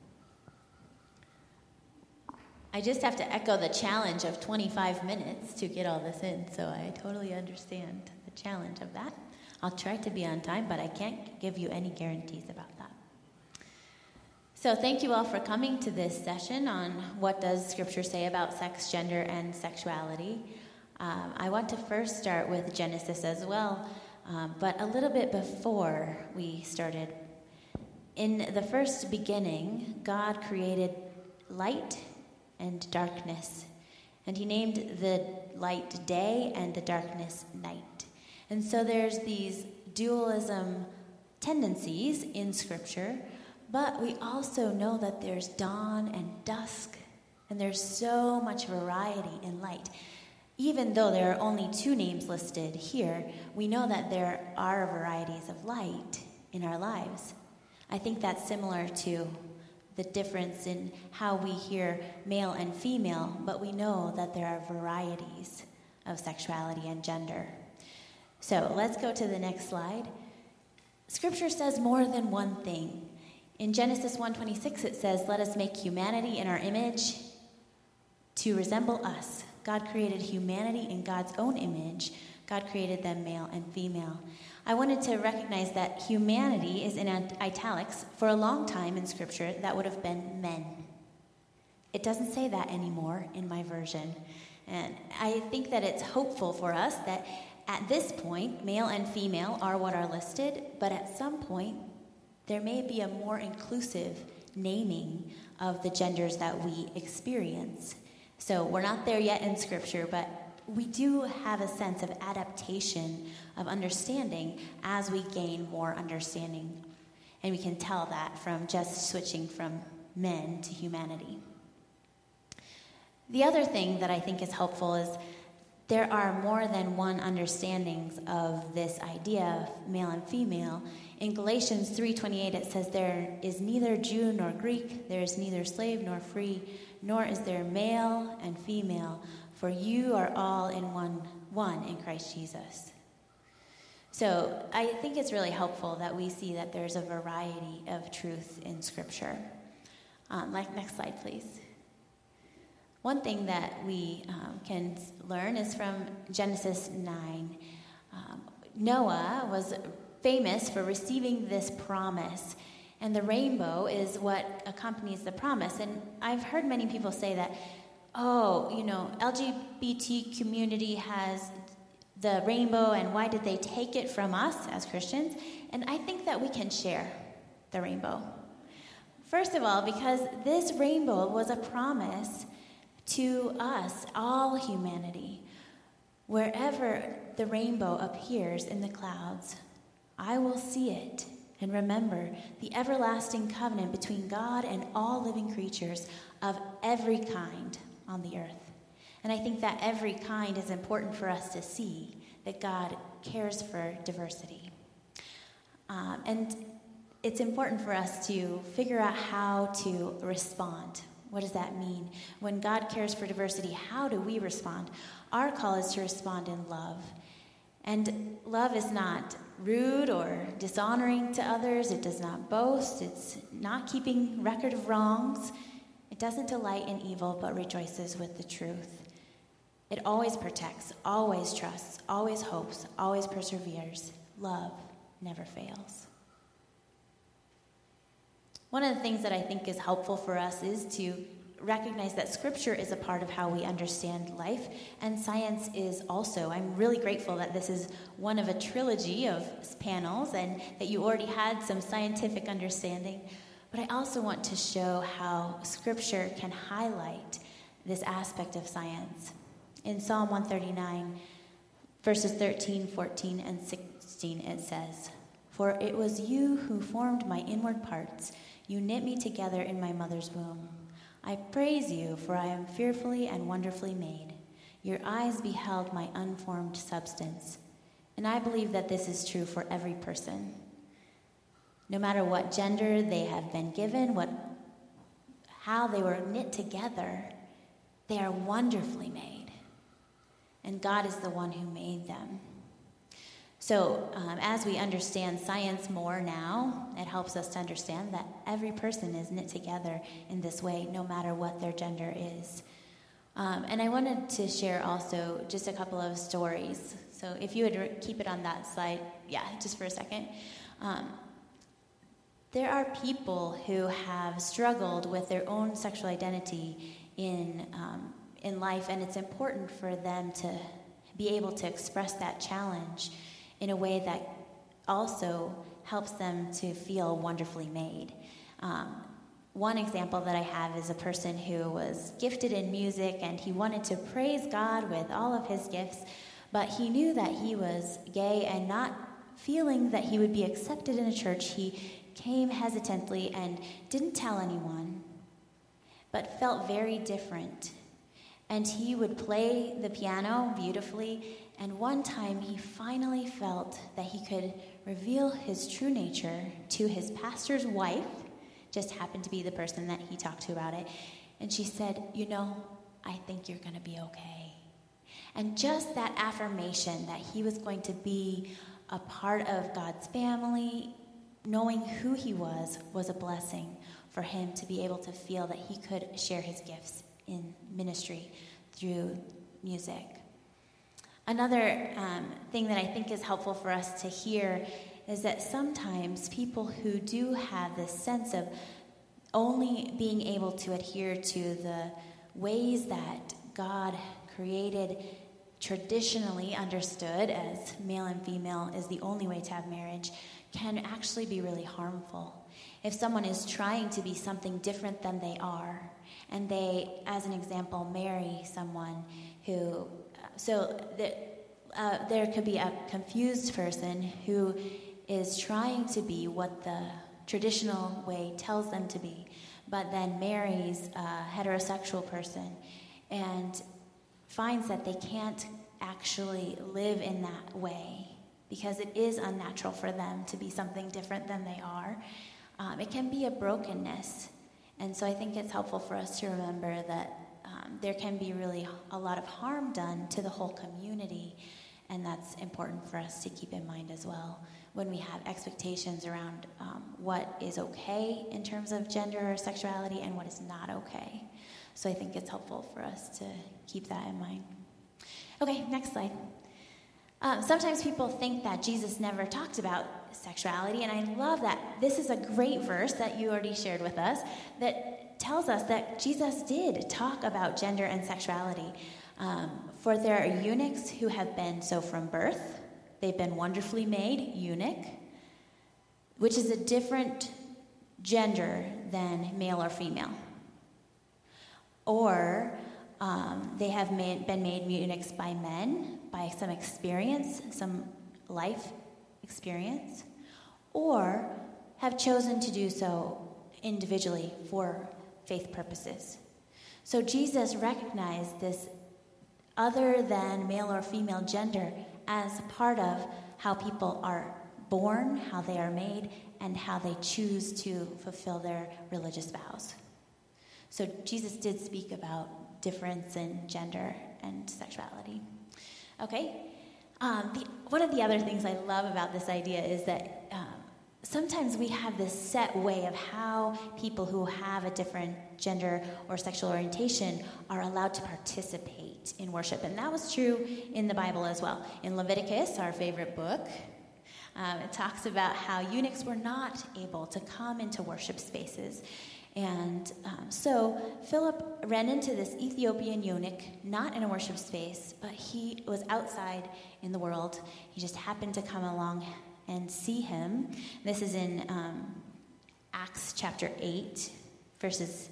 I just have to echo the challenge of twenty-five minutes to get all this in, so I totally understand the challenge of that. I'll try to be on time, but I can't give you any guarantees about that. So thank you all for coming to this session on what does Scripture say about sex, gender, and sexuality. Um, I want to first start with Genesis as well, um, but a little bit before we started. In the first beginning, God created light and darkness. And he named the light day and the darkness night. And so there's these dualism tendencies in Scripture, but we also know that there's dawn and dusk, and there's so much variety in light. Even though there are only two names listed here, we know that there are varieties of light in our lives. I think that's similar to the difference in how we hear male and female, but we know that there are varieties of sexuality and gender. So let's go to the next slide. Scripture says more than one thing. In Genesis one twenty-six, it says, "Let us make humanity in our image to resemble us." God created humanity in God's own image. God created them male and female. I wanted to recognize that humanity is in italics. For a long time in Scripture, that would have been men. It doesn't say that anymore in my version. And I think that it's hopeful for us that at this point, male and female are what are listed, but at some point, there may be a more inclusive naming of the genders that we experience. So we're not there yet in Scripture, but we do have a sense of adaptation, of understanding as we gain more understanding. And we can tell that from just switching from men to humanity. The other thing that I think is helpful is there are more than one understandings of this idea of male and female. In Galatians three twenty-eight, it says, "There is neither Jew nor Greek, there is neither slave nor free, nor is there male and female, for you are all in one, one in Christ Jesus." So I think it's really helpful that we see that there's a variety of truth in Scripture. Um, like, next slide, please. One thing that we um, can learn is from Genesis nine. Um, Noah was famous for receiving this promise, and the rainbow is what accompanies the promise. And I've heard many people say that, oh, you know, L G B T community has the rainbow, and why did they take it from us as Christians? And I think that we can share the rainbow. First of all, because this rainbow was a promise to us, all humanity. Wherever the rainbow appears in the clouds, I will see it and remember the everlasting covenant between God and all living creatures of every kind on the earth. And I think that every kind is important for us to see, that God cares for diversity. Um, and it's important for us to figure out how to respond. What does that mean? When God cares for diversity, how do we respond? Our call is to respond in love. And love is not rude or dishonoring to others. It does not boast. It's not keeping record of wrongs. It doesn't delight in evil, but rejoices with the truth. It always protects, always trusts, always hopes, always perseveres. Love never fails. One of the things that I think is helpful for us is to recognize that Scripture is a part of how we understand life, and science is also. I'm really grateful that this is one of a trilogy of panels and that you already had some scientific understanding. But I also want to show how Scripture can highlight this aspect of science. In Psalm one thirty-nine, verses thirteen, fourteen, and sixteen, it says, "For it was you who formed my inward parts. You knit me together in my mother's womb. I praise you, for I am fearfully and wonderfully made. Your eyes beheld my unformed substance." And I believe that this is true for every person. No matter what gender they have been given, what, how they were knit together, they are wonderfully made. And God is the one who made them. So um, as we understand science more now, it helps us to understand that every person is knit together in this way, no matter what their gender is. Um, and I wanted to share also just a couple of stories. So if you would re- keep it on that slide, yeah, just for a second. Um, there are people who have struggled with their own sexual identity in um, in life, and it's important for them to be able to express that challenge in a way that also helps them to feel wonderfully made. Um, one example that I have is a person who was gifted in music, and he wanted to praise God with all of his gifts, but he knew that he was gay, and not feeling that he would be accepted in a church, he came hesitantly and didn't tell anyone, but felt very different. And he would play the piano beautifully, and one time he finally felt that he could reveal his true nature to his pastor's wife, just happened to be the person that he talked to about it, and she said, "You know, I think you're going to be okay." And just that affirmation that he was going to be a part of God's family knowing who he was was a blessing for him to be able to feel that he could share his gifts in ministry through music. Another um, thing that I think is helpful for us to hear is that sometimes people who do have this sense of only being able to adhere to the ways that God created, traditionally understood as male and female is the only way to have marriage, can actually be really harmful. If someone is trying to be something different than they are, and they, as an example, marry someone who, so that uh, there could be a confused person who is trying to be what the traditional way tells them to be, but then marries a heterosexual person and finds that they can't actually live in that way because it is unnatural for them to be something different than they are. Um, it can be a brokenness. And so I think it's helpful for us to remember that um, there can be really a lot of harm done to the whole community, and that's important for us to keep in mind as well when we have expectations around um, what is okay in terms of gender or sexuality and what is not okay. So I think it's helpful for us to keep that in mind. Okay, next slide. Um, sometimes people think that Jesus never talked about sexuality, and I love that. This is a great verse that you already shared with us that tells us that Jesus did talk about gender and sexuality. Um, for there are eunuchs who have been so from birth. They've been wonderfully made, eunuch, which is a different gender than male or female. Or um, they have made, been made eunuchs by men, by some experience, some life experience, or have chosen to do so individually for faith purposes. So Jesus recognized this other than male or female gender as part of how people are born, how they are made, and how they choose to fulfill their religious vows. So Jesus did speak about difference in gender and sexuality. Okay, um, the, one of the other things I love about this idea is that um, sometimes we have this set way of how people who have a different gender or sexual orientation are allowed to participate in worship. And that was true in the Bible as well. In Leviticus, our favorite book, um, it talks about how eunuchs were not able to come into worship spaces. And um, so Philip ran into this Ethiopian eunuch, not in a worship space, but he was outside in the world. He just happened to come along and see him. This is in um, Acts chapter eight, verses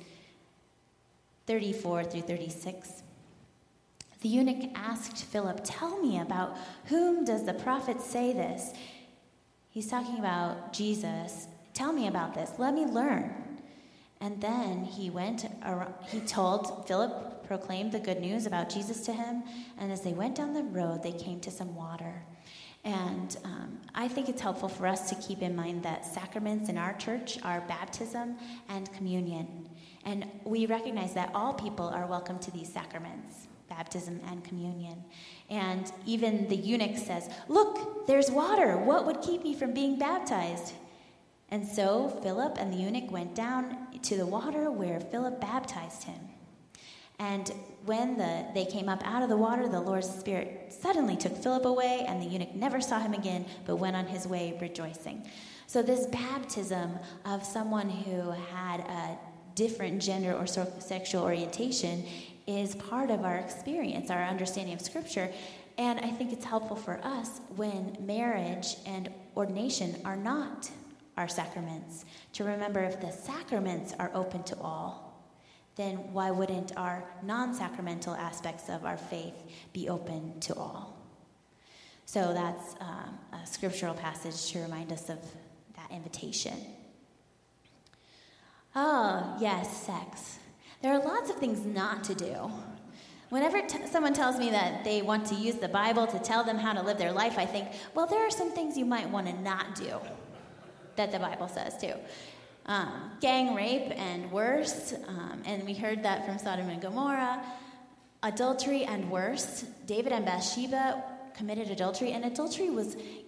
thirty-four through thirty-six. The eunuch asked Philip, "Tell me, about whom does the prophet say this?" He's talking about Jesus. "Tell me about this. Let me learn." And then he went, around, he told, Philip proclaimed the good news about Jesus to him, and as they went down the road, they came to some water. And um, I think it's helpful for us to keep in mind that sacraments in our church are baptism and communion. And we recognize that all people are welcome to these sacraments, baptism and communion. And even the eunuch says, "Look, there's water. What would keep me from being baptized?" And so Philip and the eunuch went down to the water where Philip baptized him. And when the, they came up out of the water, the Lord's Spirit suddenly took Philip away, and the eunuch never saw him again, but went on his way rejoicing. So this baptism of someone who had a different gender or sexual orientation is part of our experience, our understanding of Scripture. And I think it's helpful for us when marriage and ordination are not our sacraments, to remember if the sacraments are open to all, then why wouldn't our non-sacramental aspects of our faith be open to all? So that's um, a scriptural passage to remind us of that invitation. Oh, yes, sex. There are lots of things not to do. Whenever t- someone tells me that they want to use the Bible to tell them how to live their life, I think, well, there are some things you might want to not do that the Bible says too. Um, gang rape and worse, um, and we heard that from Sodom and Gomorrah. Adultery and worse. David and Bathsheba committed adultery, and adultery was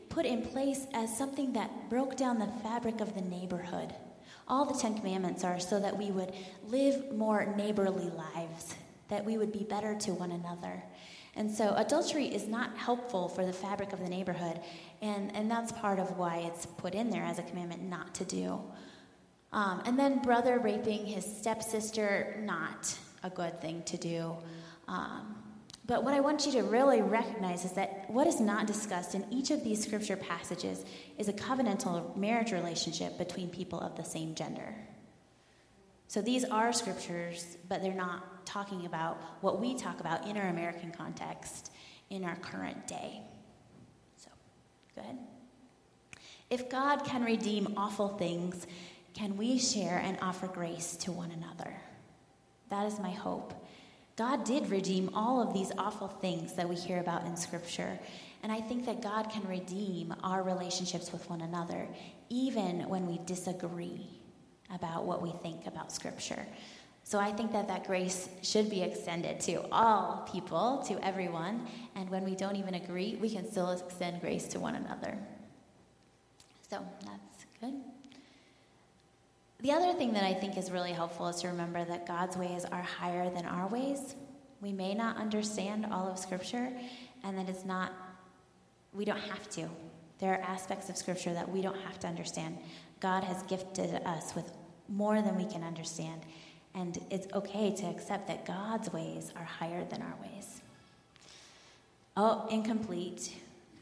put in place as something that broke down the fabric of the neighborhood. All the Ten Commandments are so that we would live more neighborly lives, that we would be better to one another. And so adultery is not helpful for the fabric of the neighborhood, and, and that's part of why it's put in there as a commandment not to do. Um, and then brother raping his stepsister, not a good thing to do. Um, but what I want you to really recognize is that what is not discussed in each of these scripture passages is a covenantal marriage relationship between people of the same gender. So these are scriptures, but they're not talking about what we talk about in our American context in our current day. So, go ahead. If God can redeem awful things, can we share and offer grace to one another? That is my hope. God did redeem all of these awful things that we hear about in Scripture, and I think that God can redeem our relationships with one another, even when we disagree about what we think about Scripture. So I think that that grace should be extended to all people, to everyone, and when we don't even agree, we can still extend grace to one another. So that's good. The other thing that I think is really helpful is to remember that God's ways are higher than our ways. We may not understand all of Scripture, and that it's not, we don't have to. There are aspects of Scripture that we don't have to understand. God has gifted us with more than we can understand, and it's okay to accept that God's ways are higher than our ways. Oh, incomplete.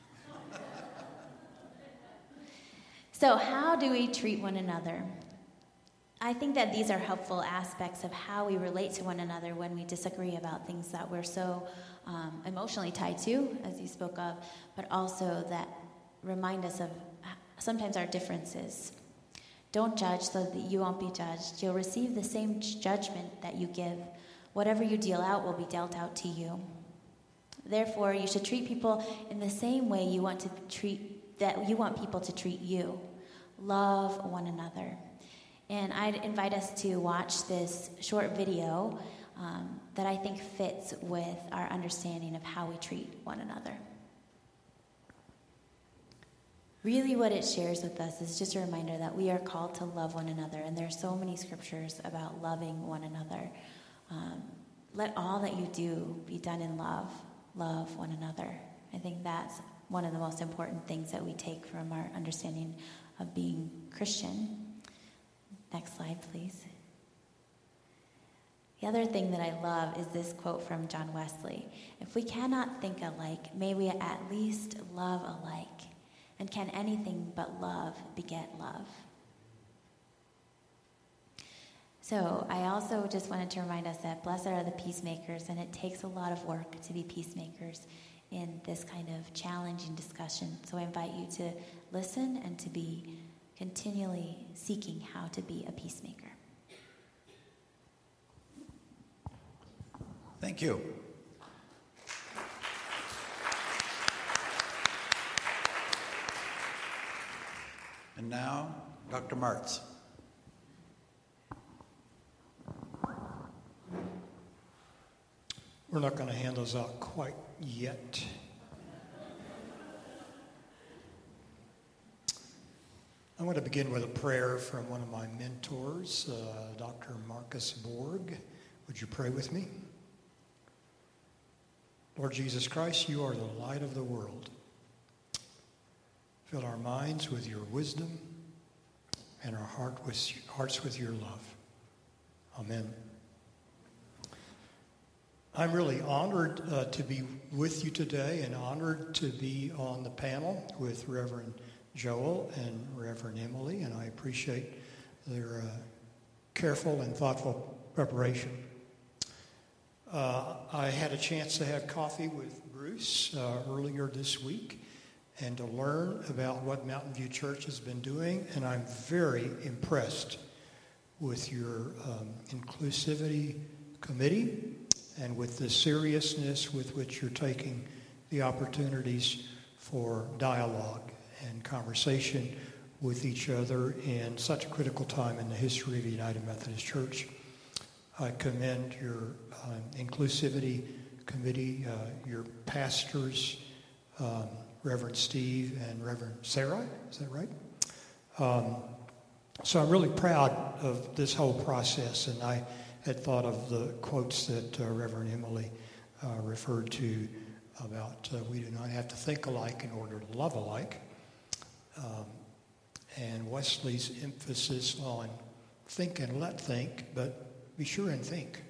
So how do we treat one another? I think that these are helpful aspects of how we relate to one another when we disagree about things that we're so um, emotionally tied to, as you spoke of, but also that remind us of sometimes our differences. Don't judge so that you won't be judged. You'll receive the same judgment that you give. Whatever you deal out will be dealt out to you. Therefore, you should treat people in the same way you want to treat that you want people to treat you. Love one another. And I'd invite us to watch this short video um, that I think fits with our understanding of how we treat one another. Really what it shares with us is just a reminder that we are called to love one another, and there are so many scriptures about loving one another. Um, let all that you do be done in love. Love one another. I think that's one of the most important things that we take from our understanding of being Christian. Next slide, please. The other thing that I love is this quote from John Wesley. If we cannot think alike, may we at least love alike. And can anything but love beget love? So I also just wanted to remind us that blessed are the peacemakers, and it takes a lot of work to be peacemakers in this kind of challenging discussion. So I invite you to listen and to be continually seeking how to be a peacemaker. Thank you. And now, Doctor Martz. We're not going to hand those out quite yet. I'm going to begin with a prayer from one of my mentors, uh, Doctor Marcus Borg. Would you pray with me? Lord Jesus Christ, you are the light of the world. Fill our minds with your wisdom and our heart with, hearts with your love. Amen. I'm really honored uh, to be with you today and honored to be on the panel with Reverend Joel and Reverend Emily, and I appreciate their uh, careful and thoughtful preparation. Uh, I had a chance to have coffee with Bruce uh, earlier this week and to learn about what Mountain View Church has been doing, and I'm very impressed with your um, inclusivity committee and with the seriousness with which you're taking the opportunities for dialogue and conversation with each other in such a critical time in the history of the United Methodist Church. I commend your um, inclusivity committee, uh, your pastors, um, Reverend Steve and Reverend Sarah. Is that right? Um, so I'm really proud of this whole process, and I had thought of the quotes that uh, Reverend Emily uh, referred to about uh, we do not have to think alike in order to love alike, um, and Wesley's emphasis on think and let think, but be sure and think.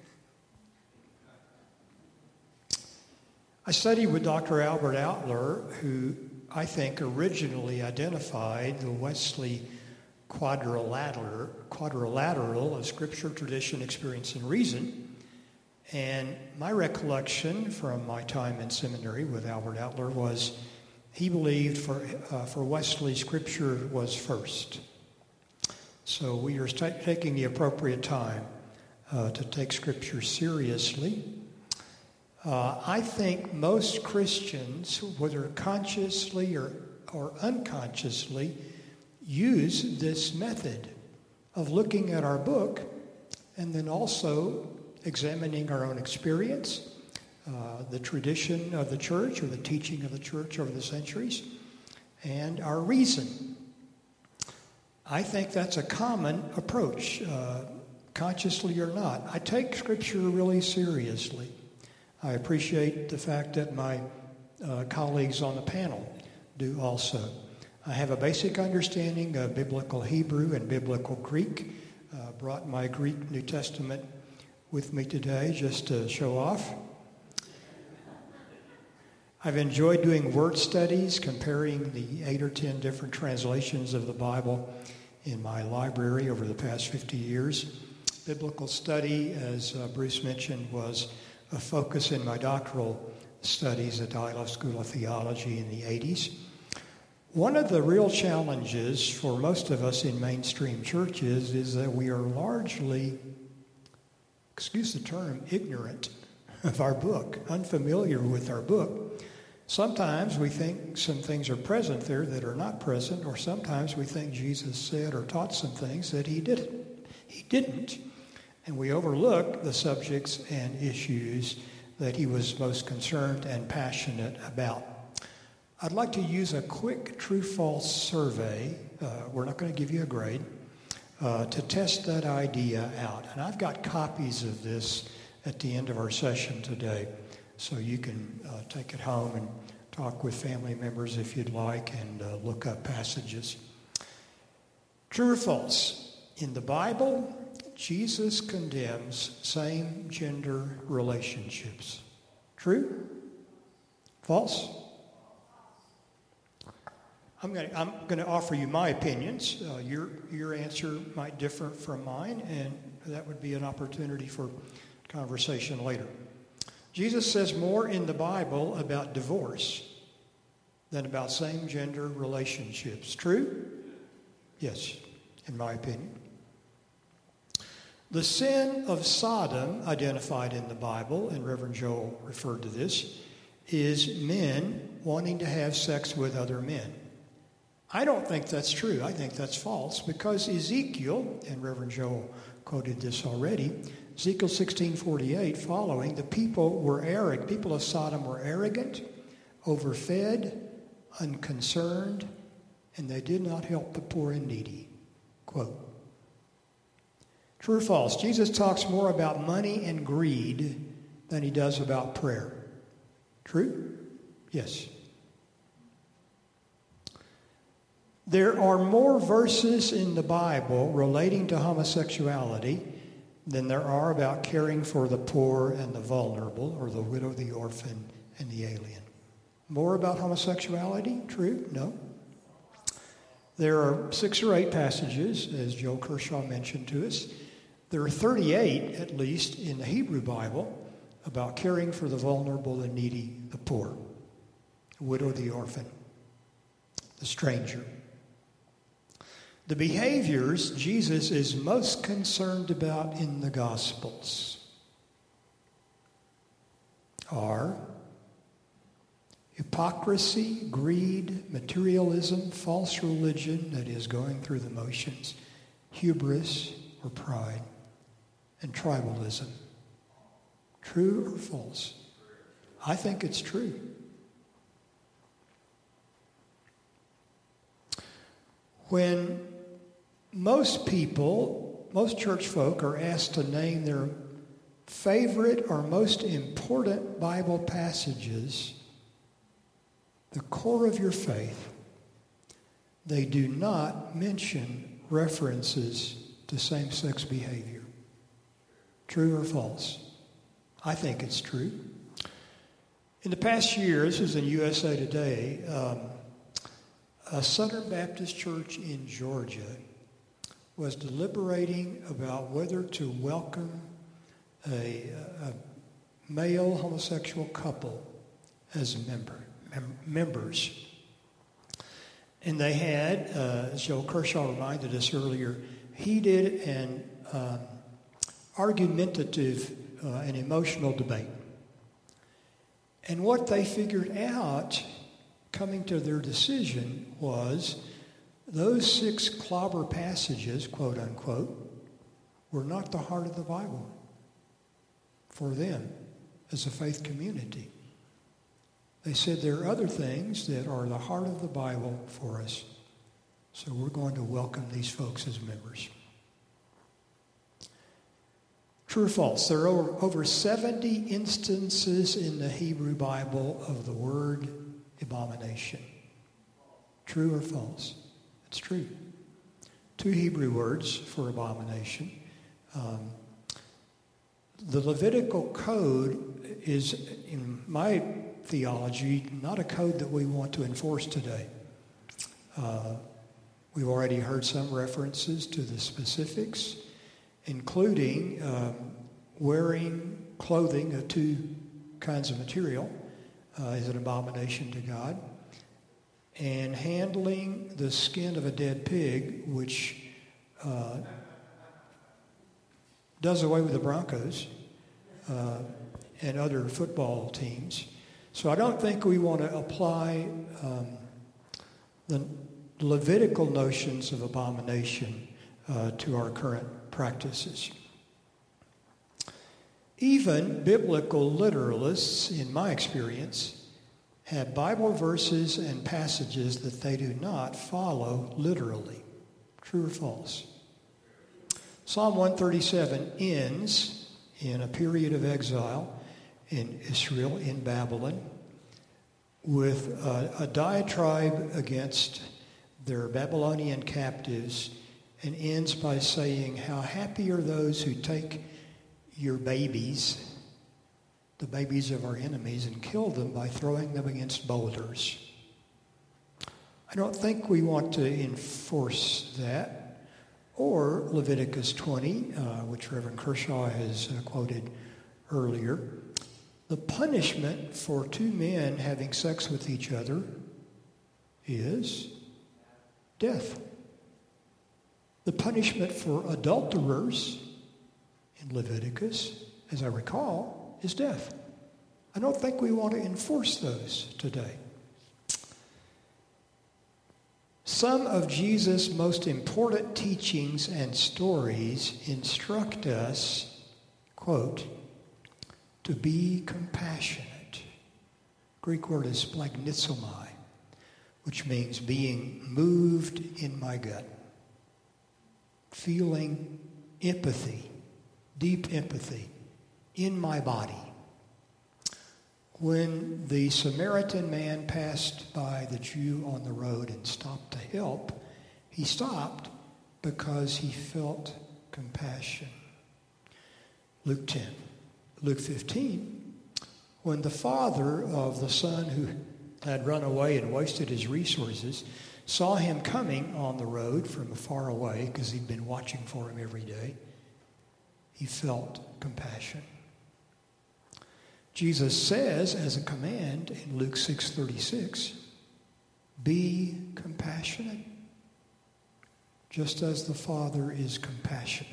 I studied with Doctor Albert Outler, who I think originally identified the Wesley quadrilateral, quadrilateral of Scripture, Tradition, Experience, and Reason. And my recollection from my time in seminary with Albert Outler was he believed for, uh, for Wesley, Scripture was first. So we are st- taking the appropriate time uh, to take Scripture seriously. Uh, I think most Christians, whether consciously or, or unconsciously, use this method of looking at our book and then also examining our own experience, uh, the tradition of the church or the teaching of the church over the centuries, and our reason. I think that's a common approach, uh, consciously or not. I take Scripture really seriously. I appreciate the fact that my uh, colleagues on the panel do also. I have a basic understanding of biblical Hebrew and biblical Greek. Uh, brought my Greek New Testament with me today just to show off. I've enjoyed doing word studies, comparing the eight or ten different translations of the Bible in my library over the past fifty years. Biblical study, as uh, Bruce mentioned, was a focus in my doctoral studies at the Isla School of Theology in the eighties. One of the real challenges for most of us in mainstream churches is that we are largely, excuse the term, ignorant of our book, unfamiliar with our book. Sometimes we think some things are present there that are not present, or sometimes we think Jesus said or taught some things that he didn't. He didn't. And we overlook the subjects and issues that he was most concerned and passionate about. I'd like to use a quick true-false survey. Uh, we're not going to give you a grade, uh, to test that idea out. And I've got copies of this at the end of our session today, so you can uh, take it home and talk with family members if you'd like and uh, look up passages. True or false? In the Bible, Jesus condemns same-gender relationships. True? False? I'm going to I'm going to offer you my opinions. Uh, your your answer might differ from mine, and that would be an opportunity for conversation later. Jesus says more in the Bible about divorce than about same-gender relationships. True? Yes, in my opinion. The sin of Sodom, identified in the Bible, and Reverend Joel referred to this, is men wanting to have sex with other men. I don't think that's true. I think that's false, because Ezekiel, and Reverend Joel quoted this already, Ezekiel sixteen forty-eight following, the people were arrogant. People of Sodom were arrogant, overfed, unconcerned, and they did not help the poor and needy. Quote. True or false? Jesus talks more about money and greed than he does about prayer. True? Yes. There are more verses in the Bible relating to homosexuality than there are about caring for the poor and the vulnerable, or the widow, the orphan, and the alien. More about homosexuality? True? No. There are six or eight passages, as Joe Kershaw mentioned to us. There are thirty-eight, at least, in the Hebrew Bible about caring for the vulnerable, the needy, the poor, the widow, the orphan, the stranger. The behaviors Jesus is most concerned about in the Gospels are hypocrisy, greed, materialism, false religion that is going through the motions, hubris or pride, and tribalism. True or false? I think it's true. When most people, most church folk are asked to name their favorite or most important Bible passages, the core of your faith, they do not mention references to same-sex behavior. True or false? I think it's true. In the past year, this is in U S A Today, um, a Southern Baptist church in Georgia was deliberating about whether to welcome a, a male homosexual couple as a member, mem- members. And they had, uh, as Joe Kershaw reminded us earlier, heated and um, argumentative uh, and emotional debate. And what they figured out, coming to their decision, was those six clobber passages, quote unquote, were not the heart of the Bible for them as a faith community. They said there are other things that are the heart of the Bible for us. So we're going to welcome these folks as members. True or false? There are over, over seventy instances in the Hebrew Bible of the word abomination. True or false? It's true. Two Hebrew words for abomination. Um, the Levitical code is, in my theology, not a code that we want to enforce today. Uh, we've already heard some references to the specifics, including um, wearing clothing of two kinds of material uh, is an abomination to God, and handling the skin of a dead pig, which uh, does away with the Broncos uh, and other football teams. So I don't think we want to apply um, the Levitical notions of abomination uh, to our current practices. Even biblical literalists, in my experience, have Bible verses and passages that they do not follow literally. True or false? Psalm one thirty-seven ends in a period of exile in Israel, in Babylon, with a, a diatribe against their Babylonian captives, and ends by saying, how happy are those who take your babies, the babies of our enemies, and kill them by throwing them against boulders. I don't think we want to enforce that. Or Leviticus twenty, uh, which Reverend Kershaw has uh, quoted earlier. The punishment for two men having sex with each other is death. The punishment for adulterers in Leviticus, as I recall, is death. I don't think we want to enforce those today. Some of Jesus' most important teachings and stories instruct us, quote, to be compassionate. Greek word is splagnizomai, which means being moved in my gut, feeling empathy, deep empathy in my body. When the Samaritan man passed by the Jew on the road and stopped to help, he stopped because he felt compassion. Luke ten. Luke fifteen, when the father of the son who had run away and wasted his resources saw him coming on the road from far away because he'd been watching for him every day, he felt compassion. Jesus says as a command in Luke six thirty-six, be compassionate, just as the Father is compassionate.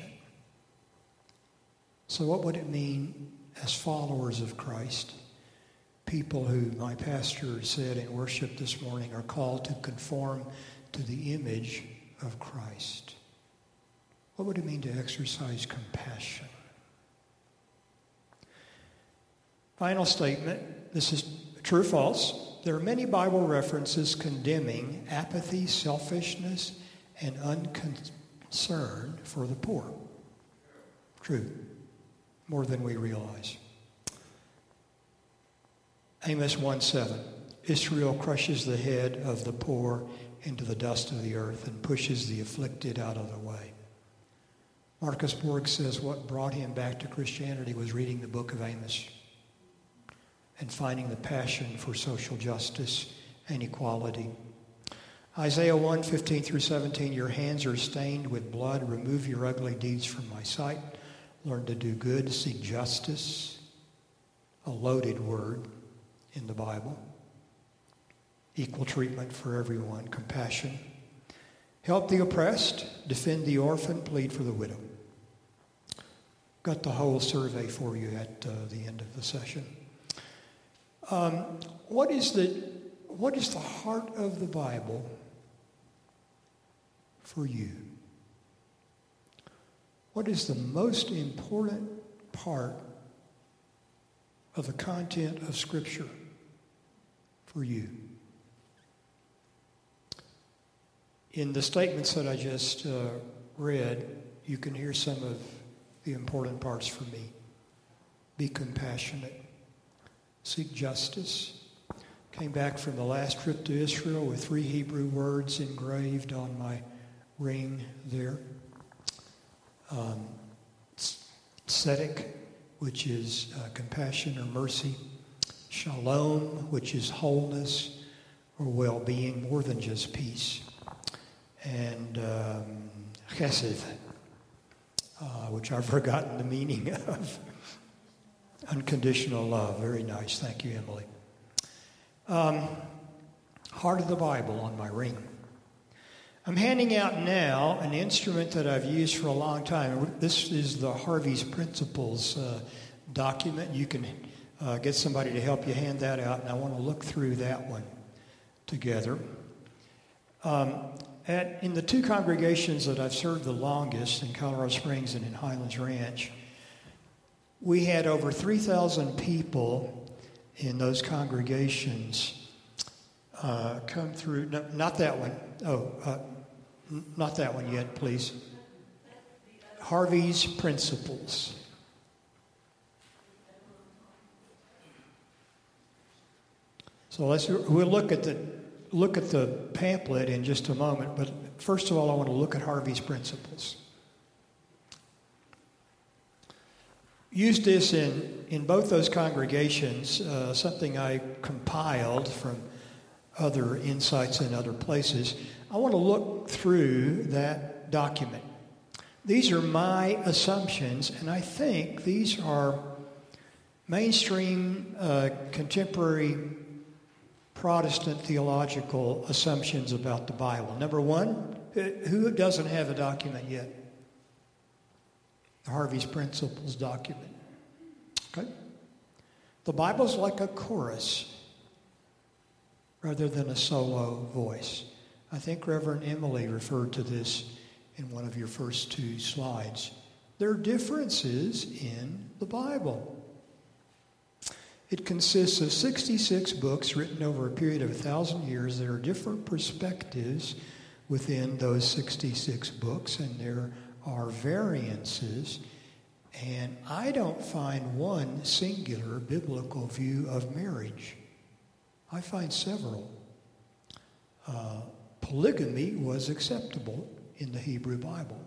So what would it mean as followers of Christ, people who my pastor said in worship this morning are called to conform to the image of Christ? What would it mean to exercise compassion? Final statement, this is true or false. There are many Bible references condemning apathy, selfishness, and unconcern for the poor. True, more than we realize. Amos one seven. Israel crushes the head of the poor into the dust of the earth and pushes the afflicted out of the way. Marcus Borg says what brought him back to Christianity was reading the book of Amos and finding the passion for social justice and equality. Isaiah one fifteen through seventeen, your hands are stained with blood. Remove your ugly deeds from my sight. Learn to do good, seek justice. A loaded word in the Bible. Equal treatment for everyone, compassion. Help the oppressed, defend the orphan, plead for the widow. Got the whole survey for you at uh, the end of the session. Um, what is the what is the heart of the Bible for you? What is the most important part of the content of Scripture for you? In the statements that I just uh, read, you can hear some of the important parts for me. Be compassionate. Seek justice. Came back from the last trip to Israel with three Hebrew words engraved on my ring there. Um, tzedek, which is uh, compassion or mercy. Shalom, which is wholeness or well-being, more than just peace. And um, chesed, uh, which I've forgotten the meaning of. Unconditional love. Very nice. Thank you, Emily. Um, Heart of the Bible on my ring. I'm handing out now an instrument that I've used for a long time. This is the Harvey's Principles uh, document. You can uh, get somebody to help you hand that out, and I want to look through that one together. Um, At, in the two congregations that I've served the longest, in Colorado Springs and in Highlands Ranch, we had over three thousand people in those congregations uh, come through. No, not that one. Oh, uh, n- not that one yet, please. Harvey's Principles. So let's we'll look at the. Look at the pamphlet in just a moment, but first of all, I want to look at Harvey's Principles. Used this in, in both those congregations, uh, something I compiled from other insights in other places. I want to look through that document. These are my assumptions, and I think these are mainstream, uh, contemporary Protestant theological assumptions about the Bible. Number one, who doesn't have a document yet? The Harvey's Principles document. Okay? The Bible's like a chorus rather than a solo voice. I think Reverend Emily referred to this in one of your first two slides. There are differences in the Bible. It consists of sixty-six books written over a period of a thousand years. There are different perspectives within those sixty-six books, and there are variances. And I don't find one singular biblical view of marriage. I find several. Uh, polygamy was acceptable in the Hebrew Bible.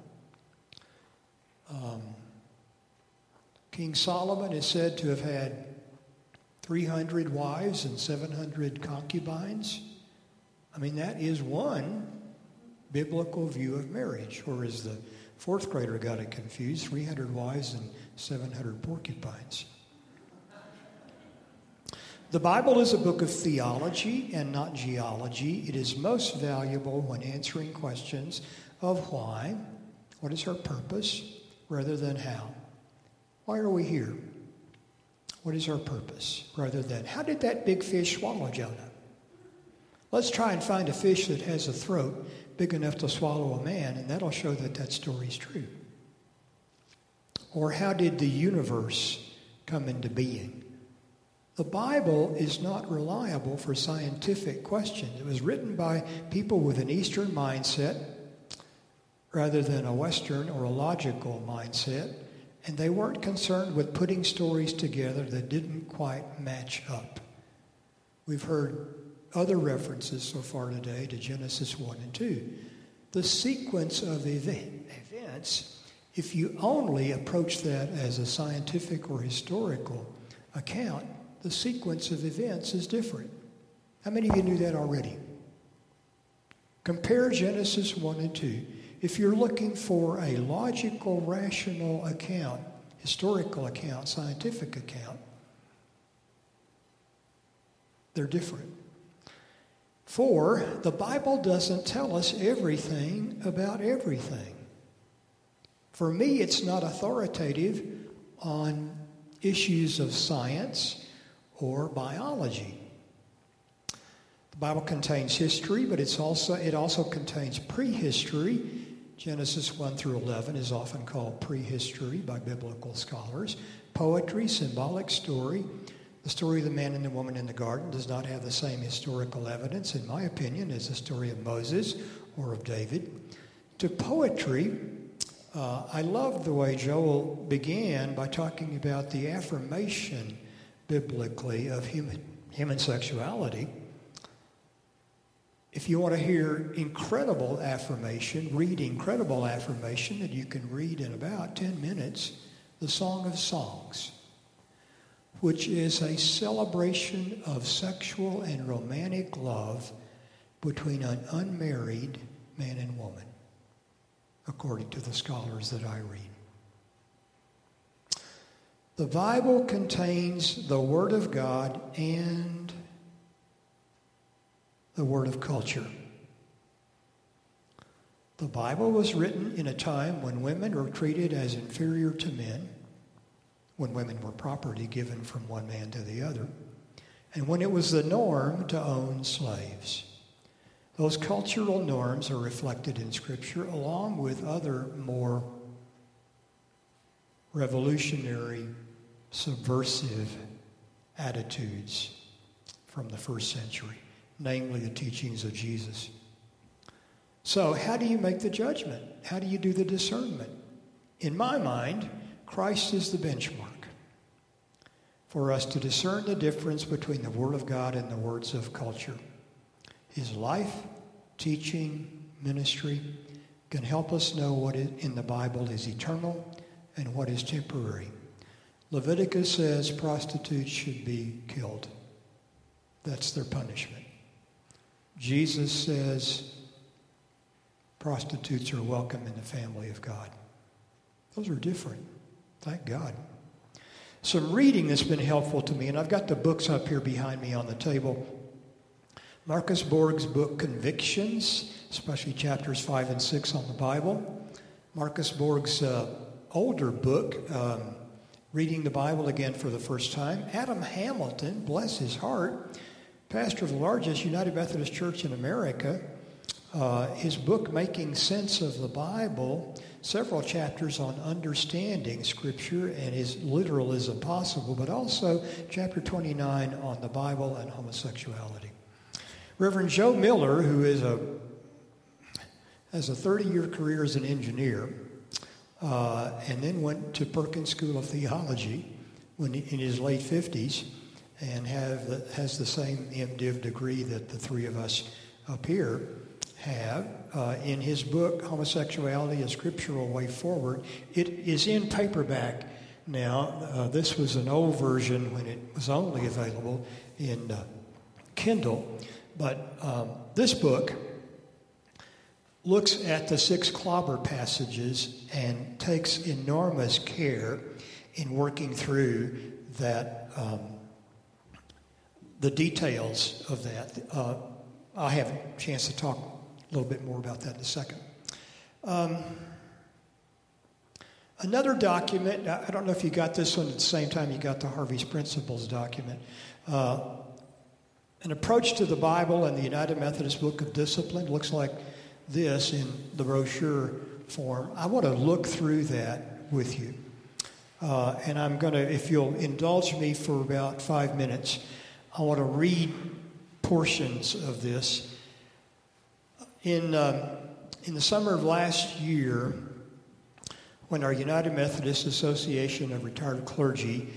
Um, King Solomon is said to have had three hundred wives and seven hundred concubines. I mean, that is one biblical view of marriage. Or as the fourth grader got it confused, three hundred wives and seven hundred porcupines. The Bible is a book of theology and not geology. It is most valuable when answering questions of why, what is our purpose, rather than how. Why are we here? What is our purpose? Rather than, how did that big fish swallow Jonah? Let's try and find a fish that has a throat big enough to swallow a man, and that'll show that that story is true. Or how did the universe come into being? The Bible is not reliable for scientific questions. It was written by people with an Eastern mindset rather than a Western or a logical mindset, and they weren't concerned with putting stories together that didn't quite match up. We've heard other references so far today to Genesis one and two. The sequence of event, events, if you only approach that as a scientific or historical account, the sequence of events is different. How many of you knew that already? Compare Genesis one and two. If you're looking for a logical, rational account, historical account, scientific account, they're different. For the Bible doesn't tell us everything about everything. For me, it's not authoritative on issues of science or biology. The Bible contains history, but it's also it also contains prehistory. Genesis one through eleven is often called prehistory by biblical scholars. Poetry, symbolic story. The story of the man and the woman in the garden does not have the same historical evidence, in my opinion, as the story of Moses or of David. To poetry, uh, I love the way Joel began by talking about the affirmation biblically of human, human sexuality. If you want to hear incredible affirmation, read incredible affirmation that you can read in about ten minutes, the Song of Songs, which is a celebration of sexual and romantic love between an unmarried man and woman, according to the scholars that I read. The Bible contains the Word of God and the word of culture. The Bible was written in a time when women were treated as inferior to men, when women were property given from one man to the other, and when it was the norm to own slaves. Those cultural norms are reflected in Scripture along with other more revolutionary, subversive attitudes from the first century, namely the teachings of Jesus. So how do you make the judgment? How do you do the discernment? In my mind, Christ is the benchmark for us to discern the difference between the Word of God and the words of culture. His life, teaching, ministry can help us know what in the Bible is eternal and what is temporary. Leviticus says prostitutes should be killed. That's their punishment. Jesus says prostitutes are welcome in the family of God. Those are different. Thank God. Some reading that's been helpful to me, and I've got the books up here behind me on the table. Marcus Borg's book, Convictions, especially chapters five and six on the Bible. Marcus Borg's uh, older book, um, Reading the Bible Again for the First Time. Adam Hamilton, bless his heart, pastor of the largest United Methodist Church in America. Uh, his book, Making Sense of the Bible, several chapters on understanding Scripture and as literal as possible, but also chapter twenty-nine on the Bible and homosexuality. Reverend Joe Miller, who is a has a thirty-year career as an engineer, uh, and then went to Perkins School of Theology when he, in his late fifties, and have the, has the same MDiv degree that the three of us up here have. Uh, in his book, Homosexuality, A Scriptural Way Forward, it is in paperback now. Uh, this was an old version when it was only available in uh, Kindle. But um, this book looks at the six clobber passages and takes enormous care in working through that, um, the details of that. Uh, I'll have a chance to talk a little bit more about that in a second. Um, another document, I don't know if you got this one at the same time you got the Harvey's Principles document. Uh, An approach to the Bible and the United Methodist Book of Discipline looks like this in the brochure form. I want to look through that with you. Uh, and I'm going to, if you'll indulge me for about five minutes, I want to read portions of this. In um, in the summer of last year, when our United Methodist Association of Retired Clergy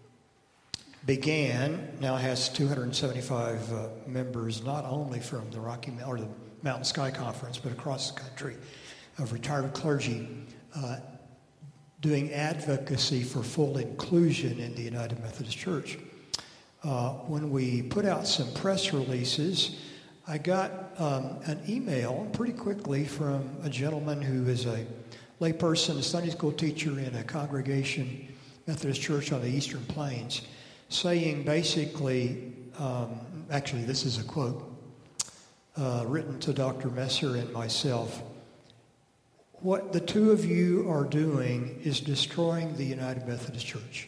began, now has two hundred seventy-five uh, members, not only from the Rocky or the Mountain Sky Conference, but across the country, of retired clergy uh, doing advocacy for full inclusion in the United Methodist Church. Uh, when we put out some press releases, I got um, an email pretty quickly from a gentleman who is a layperson, a Sunday school teacher in a Congregation Methodist Church on the Eastern Plains, saying basically, um, actually this is a quote, uh, written to Doctor Messer and myself, "What the two of you are doing is destroying the United Methodist Church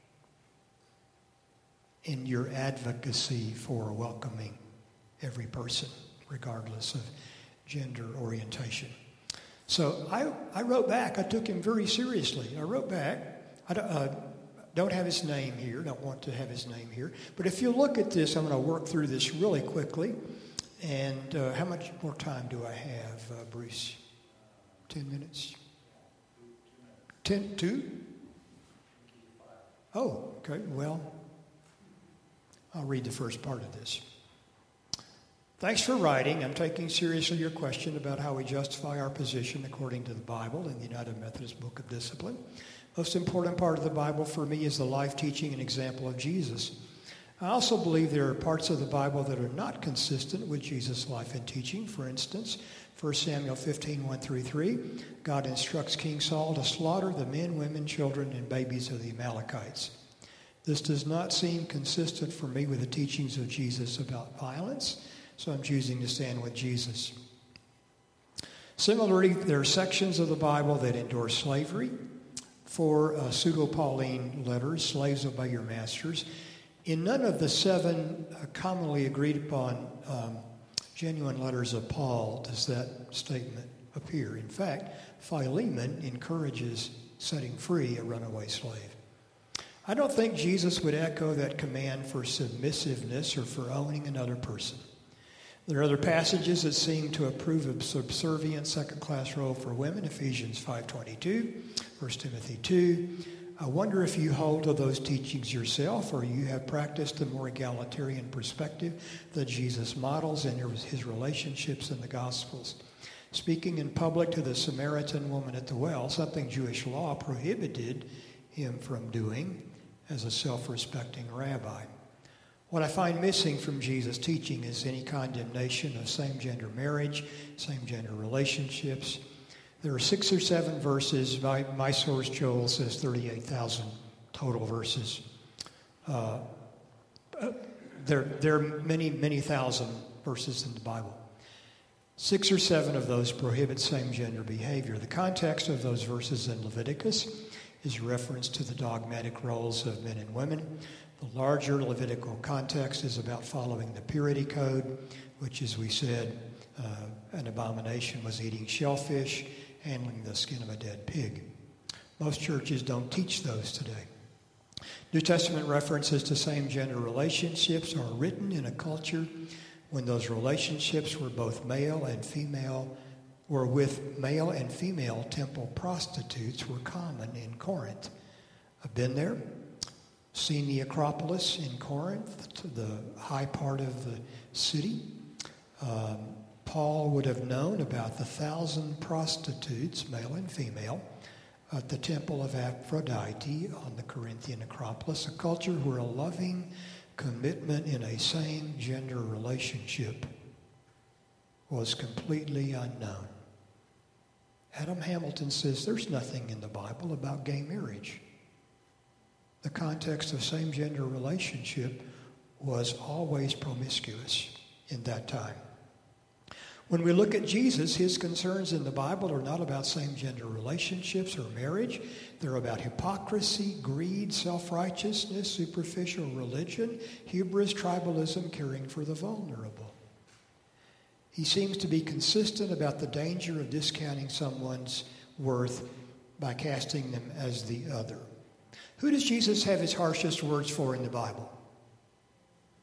in your advocacy for welcoming every person, regardless of gender orientation." So I, I wrote back. I took him very seriously. I wrote back. I don't, uh, don't have his name here. Don't want to have his name here. But if you look at this, I'm going to work through this really quickly. And uh, how much more time do I have, uh, Bruce? Ten minutes? Ten, two? Oh, okay. Well, I'll read the first part of this. "Thanks for writing. I'm taking seriously your question about how we justify our position according to the Bible in the United Methodist Book of Discipline. Most important part of the Bible for me is the life, teaching, and example of Jesus. I also believe there are parts of the Bible that are not consistent with Jesus' life and teaching. For instance, First Samuel fifteen, one through three, God instructs King Saul to slaughter the men, women, children, and babies of the Amalekites. This does not seem consistent for me with the teachings of Jesus about violence, so I'm choosing to stand with Jesus. Similarly, there are sections of the Bible that endorse slavery. For uh, pseudo-Pauline letters, slaves obey your masters. In none of the seven uh, commonly agreed upon um, genuine letters of Paul does that statement appear. In fact, Philemon encourages setting free a runaway slave. I don't think Jesus would echo that command for submissiveness or for owning another person. There are other passages that seem to approve of subservient second-class role for women, Ephesians five twenty-two, First Timothy two. I wonder if you hold to those teachings yourself or you have practiced a more egalitarian perspective that Jesus models in his relationships in the Gospels. Speaking in public to the Samaritan woman at the well, something Jewish law prohibited him from doing as a self-respecting rabbi. What I find missing from Jesus' teaching is any condemnation of same-gender marriage, same-gender relationships. There are six or seven verses. My, my source, Joel, says thirty-eight thousand total verses. Uh, there, there are many, many thousand verses in the Bible. Six or seven of those prohibit same-gender behavior. The context of those verses in Leviticus is reference to the dogmatic roles of men and women. The larger Levitical context is about following the purity code, which, as we said, uh, an abomination was eating shellfish, handling the skin of a dead pig. Most churches don't teach those today. New Testament references to same-gender relationships are written in a culture when those relationships were both male and female, were with male and female temple prostitutes were common in Corinth. I've been there. Seen the Acropolis in Corinth, the high part of the city. Um, Paul would have known about the thousand prostitutes, male and female, at the temple of Aphrodite on the Corinthian Acropolis, a culture where a loving commitment in a same-gender relationship was completely unknown. Adam Hamilton says there's nothing in the Bible about gay marriage. The context of same-gender relationship was always promiscuous in that time. When we look at Jesus, his concerns in the Bible are not about same-gender relationships or marriage. They're about hypocrisy, greed, self-righteousness, superficial religion, hubris, tribalism, caring for the vulnerable. He seems to be consistent about the danger of discounting someone's worth by casting them as the other. Who does Jesus have his harshest words for in the Bible?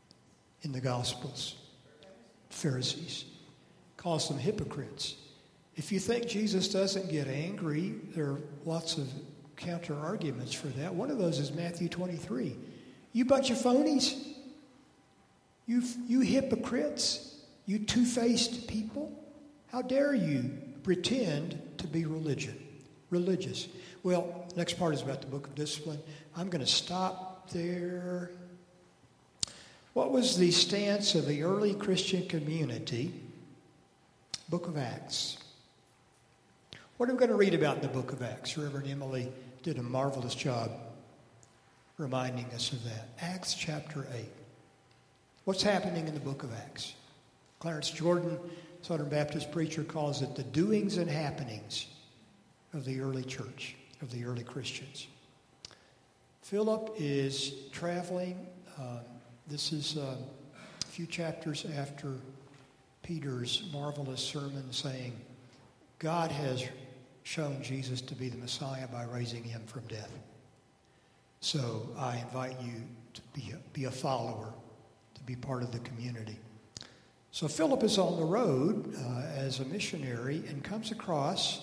In the Gospels? Pharisees. Calls them hypocrites. If you think Jesus doesn't get angry, there are lots of counter arguments for that. One of those is Matthew twenty-three. You bunch of phonies. You, you hypocrites. You two-faced people. How dare you pretend to be religion, religious? Well, next part is about the book of discipline. I'm going to stop there. What was the stance of the early Christian community? Book of Acts. What are we going to read about in the book of Acts? Reverend Emily did a marvelous job reminding us of that. Acts chapter eight. What's happening in the book of Acts? Clarence Jordan, Southern Baptist preacher, calls it the doings and happenings of the early church, of the early Christians. Philip is traveling. Um, this is uh, a few chapters after Peter's marvelous sermon saying, God has shown Jesus to be the Messiah by raising him from death. So I invite you to be a, be a follower, to be part of the community. So Philip is on the road uh, as a missionary and comes across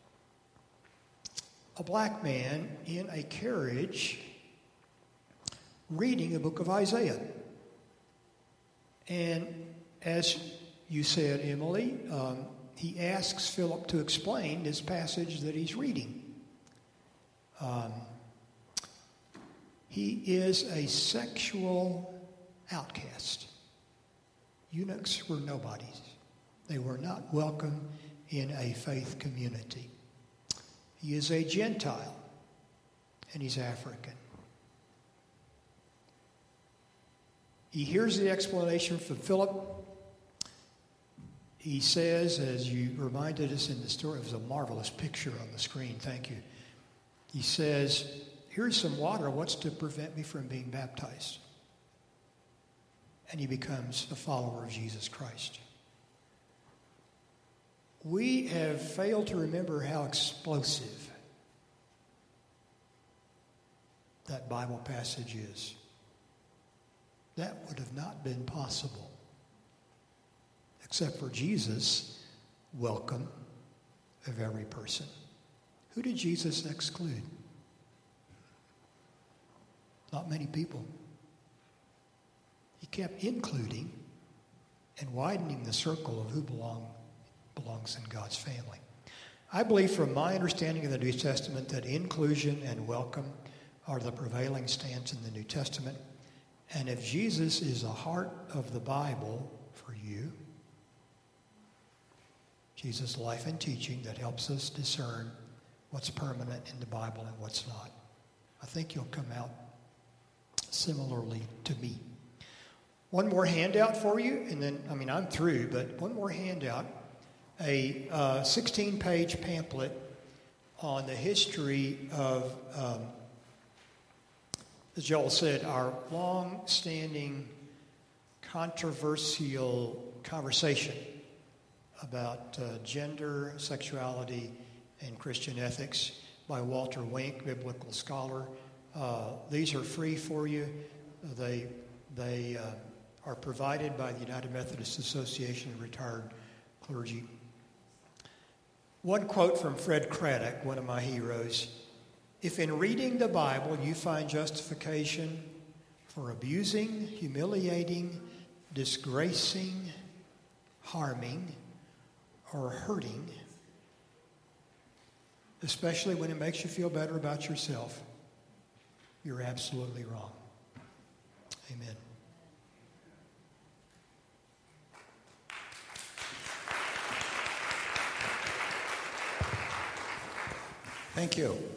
a black man in a carriage reading the book of Isaiah. And as you said, Emily, um, he asks Philip to explain this passage that he's reading. Um, he is a sexual outcast. Eunuchs were nobodies. They were not welcome in a faith community. He is a Gentile, and he's African. He hears the explanation from Philip. He says, as you reminded us in the story, it was a marvelous picture on the screen, thank you. He says, here's some water, what's to prevent me from being baptized? And he becomes a follower of Jesus Christ. We have failed to remember how explosive that Bible passage is. That would have not been possible except for Jesus' welcome of every person. Who did Jesus exclude? Not many people. He kept including and widening the circle of who belong, belongs in God's family. I believe from my understanding of the New Testament that inclusion and welcome are the prevailing stance in the New Testament. And if Jesus is the heart of the Bible for you, Jesus' life and teaching that helps us discern what's permanent in the Bible and what's not, I think you'll come out similarly to me. One more handout for you, and then, I mean, I'm through, but one more handout. A uh, sixteen-page pamphlet on the history of, um, as Joel said, our long-standing controversial conversation about uh, gender, sexuality, and Christian ethics by Walter Wink, biblical scholar. Uh, these are free for you. They, they uh, are provided by the United Methodist Association of Retired Clergy. One quote from Fred Craddock, one of my heroes: if in reading the Bible you find justification for abusing, humiliating, disgracing, harming, or hurting, especially when it makes you feel better about yourself, you're absolutely wrong. Amen. Thank you.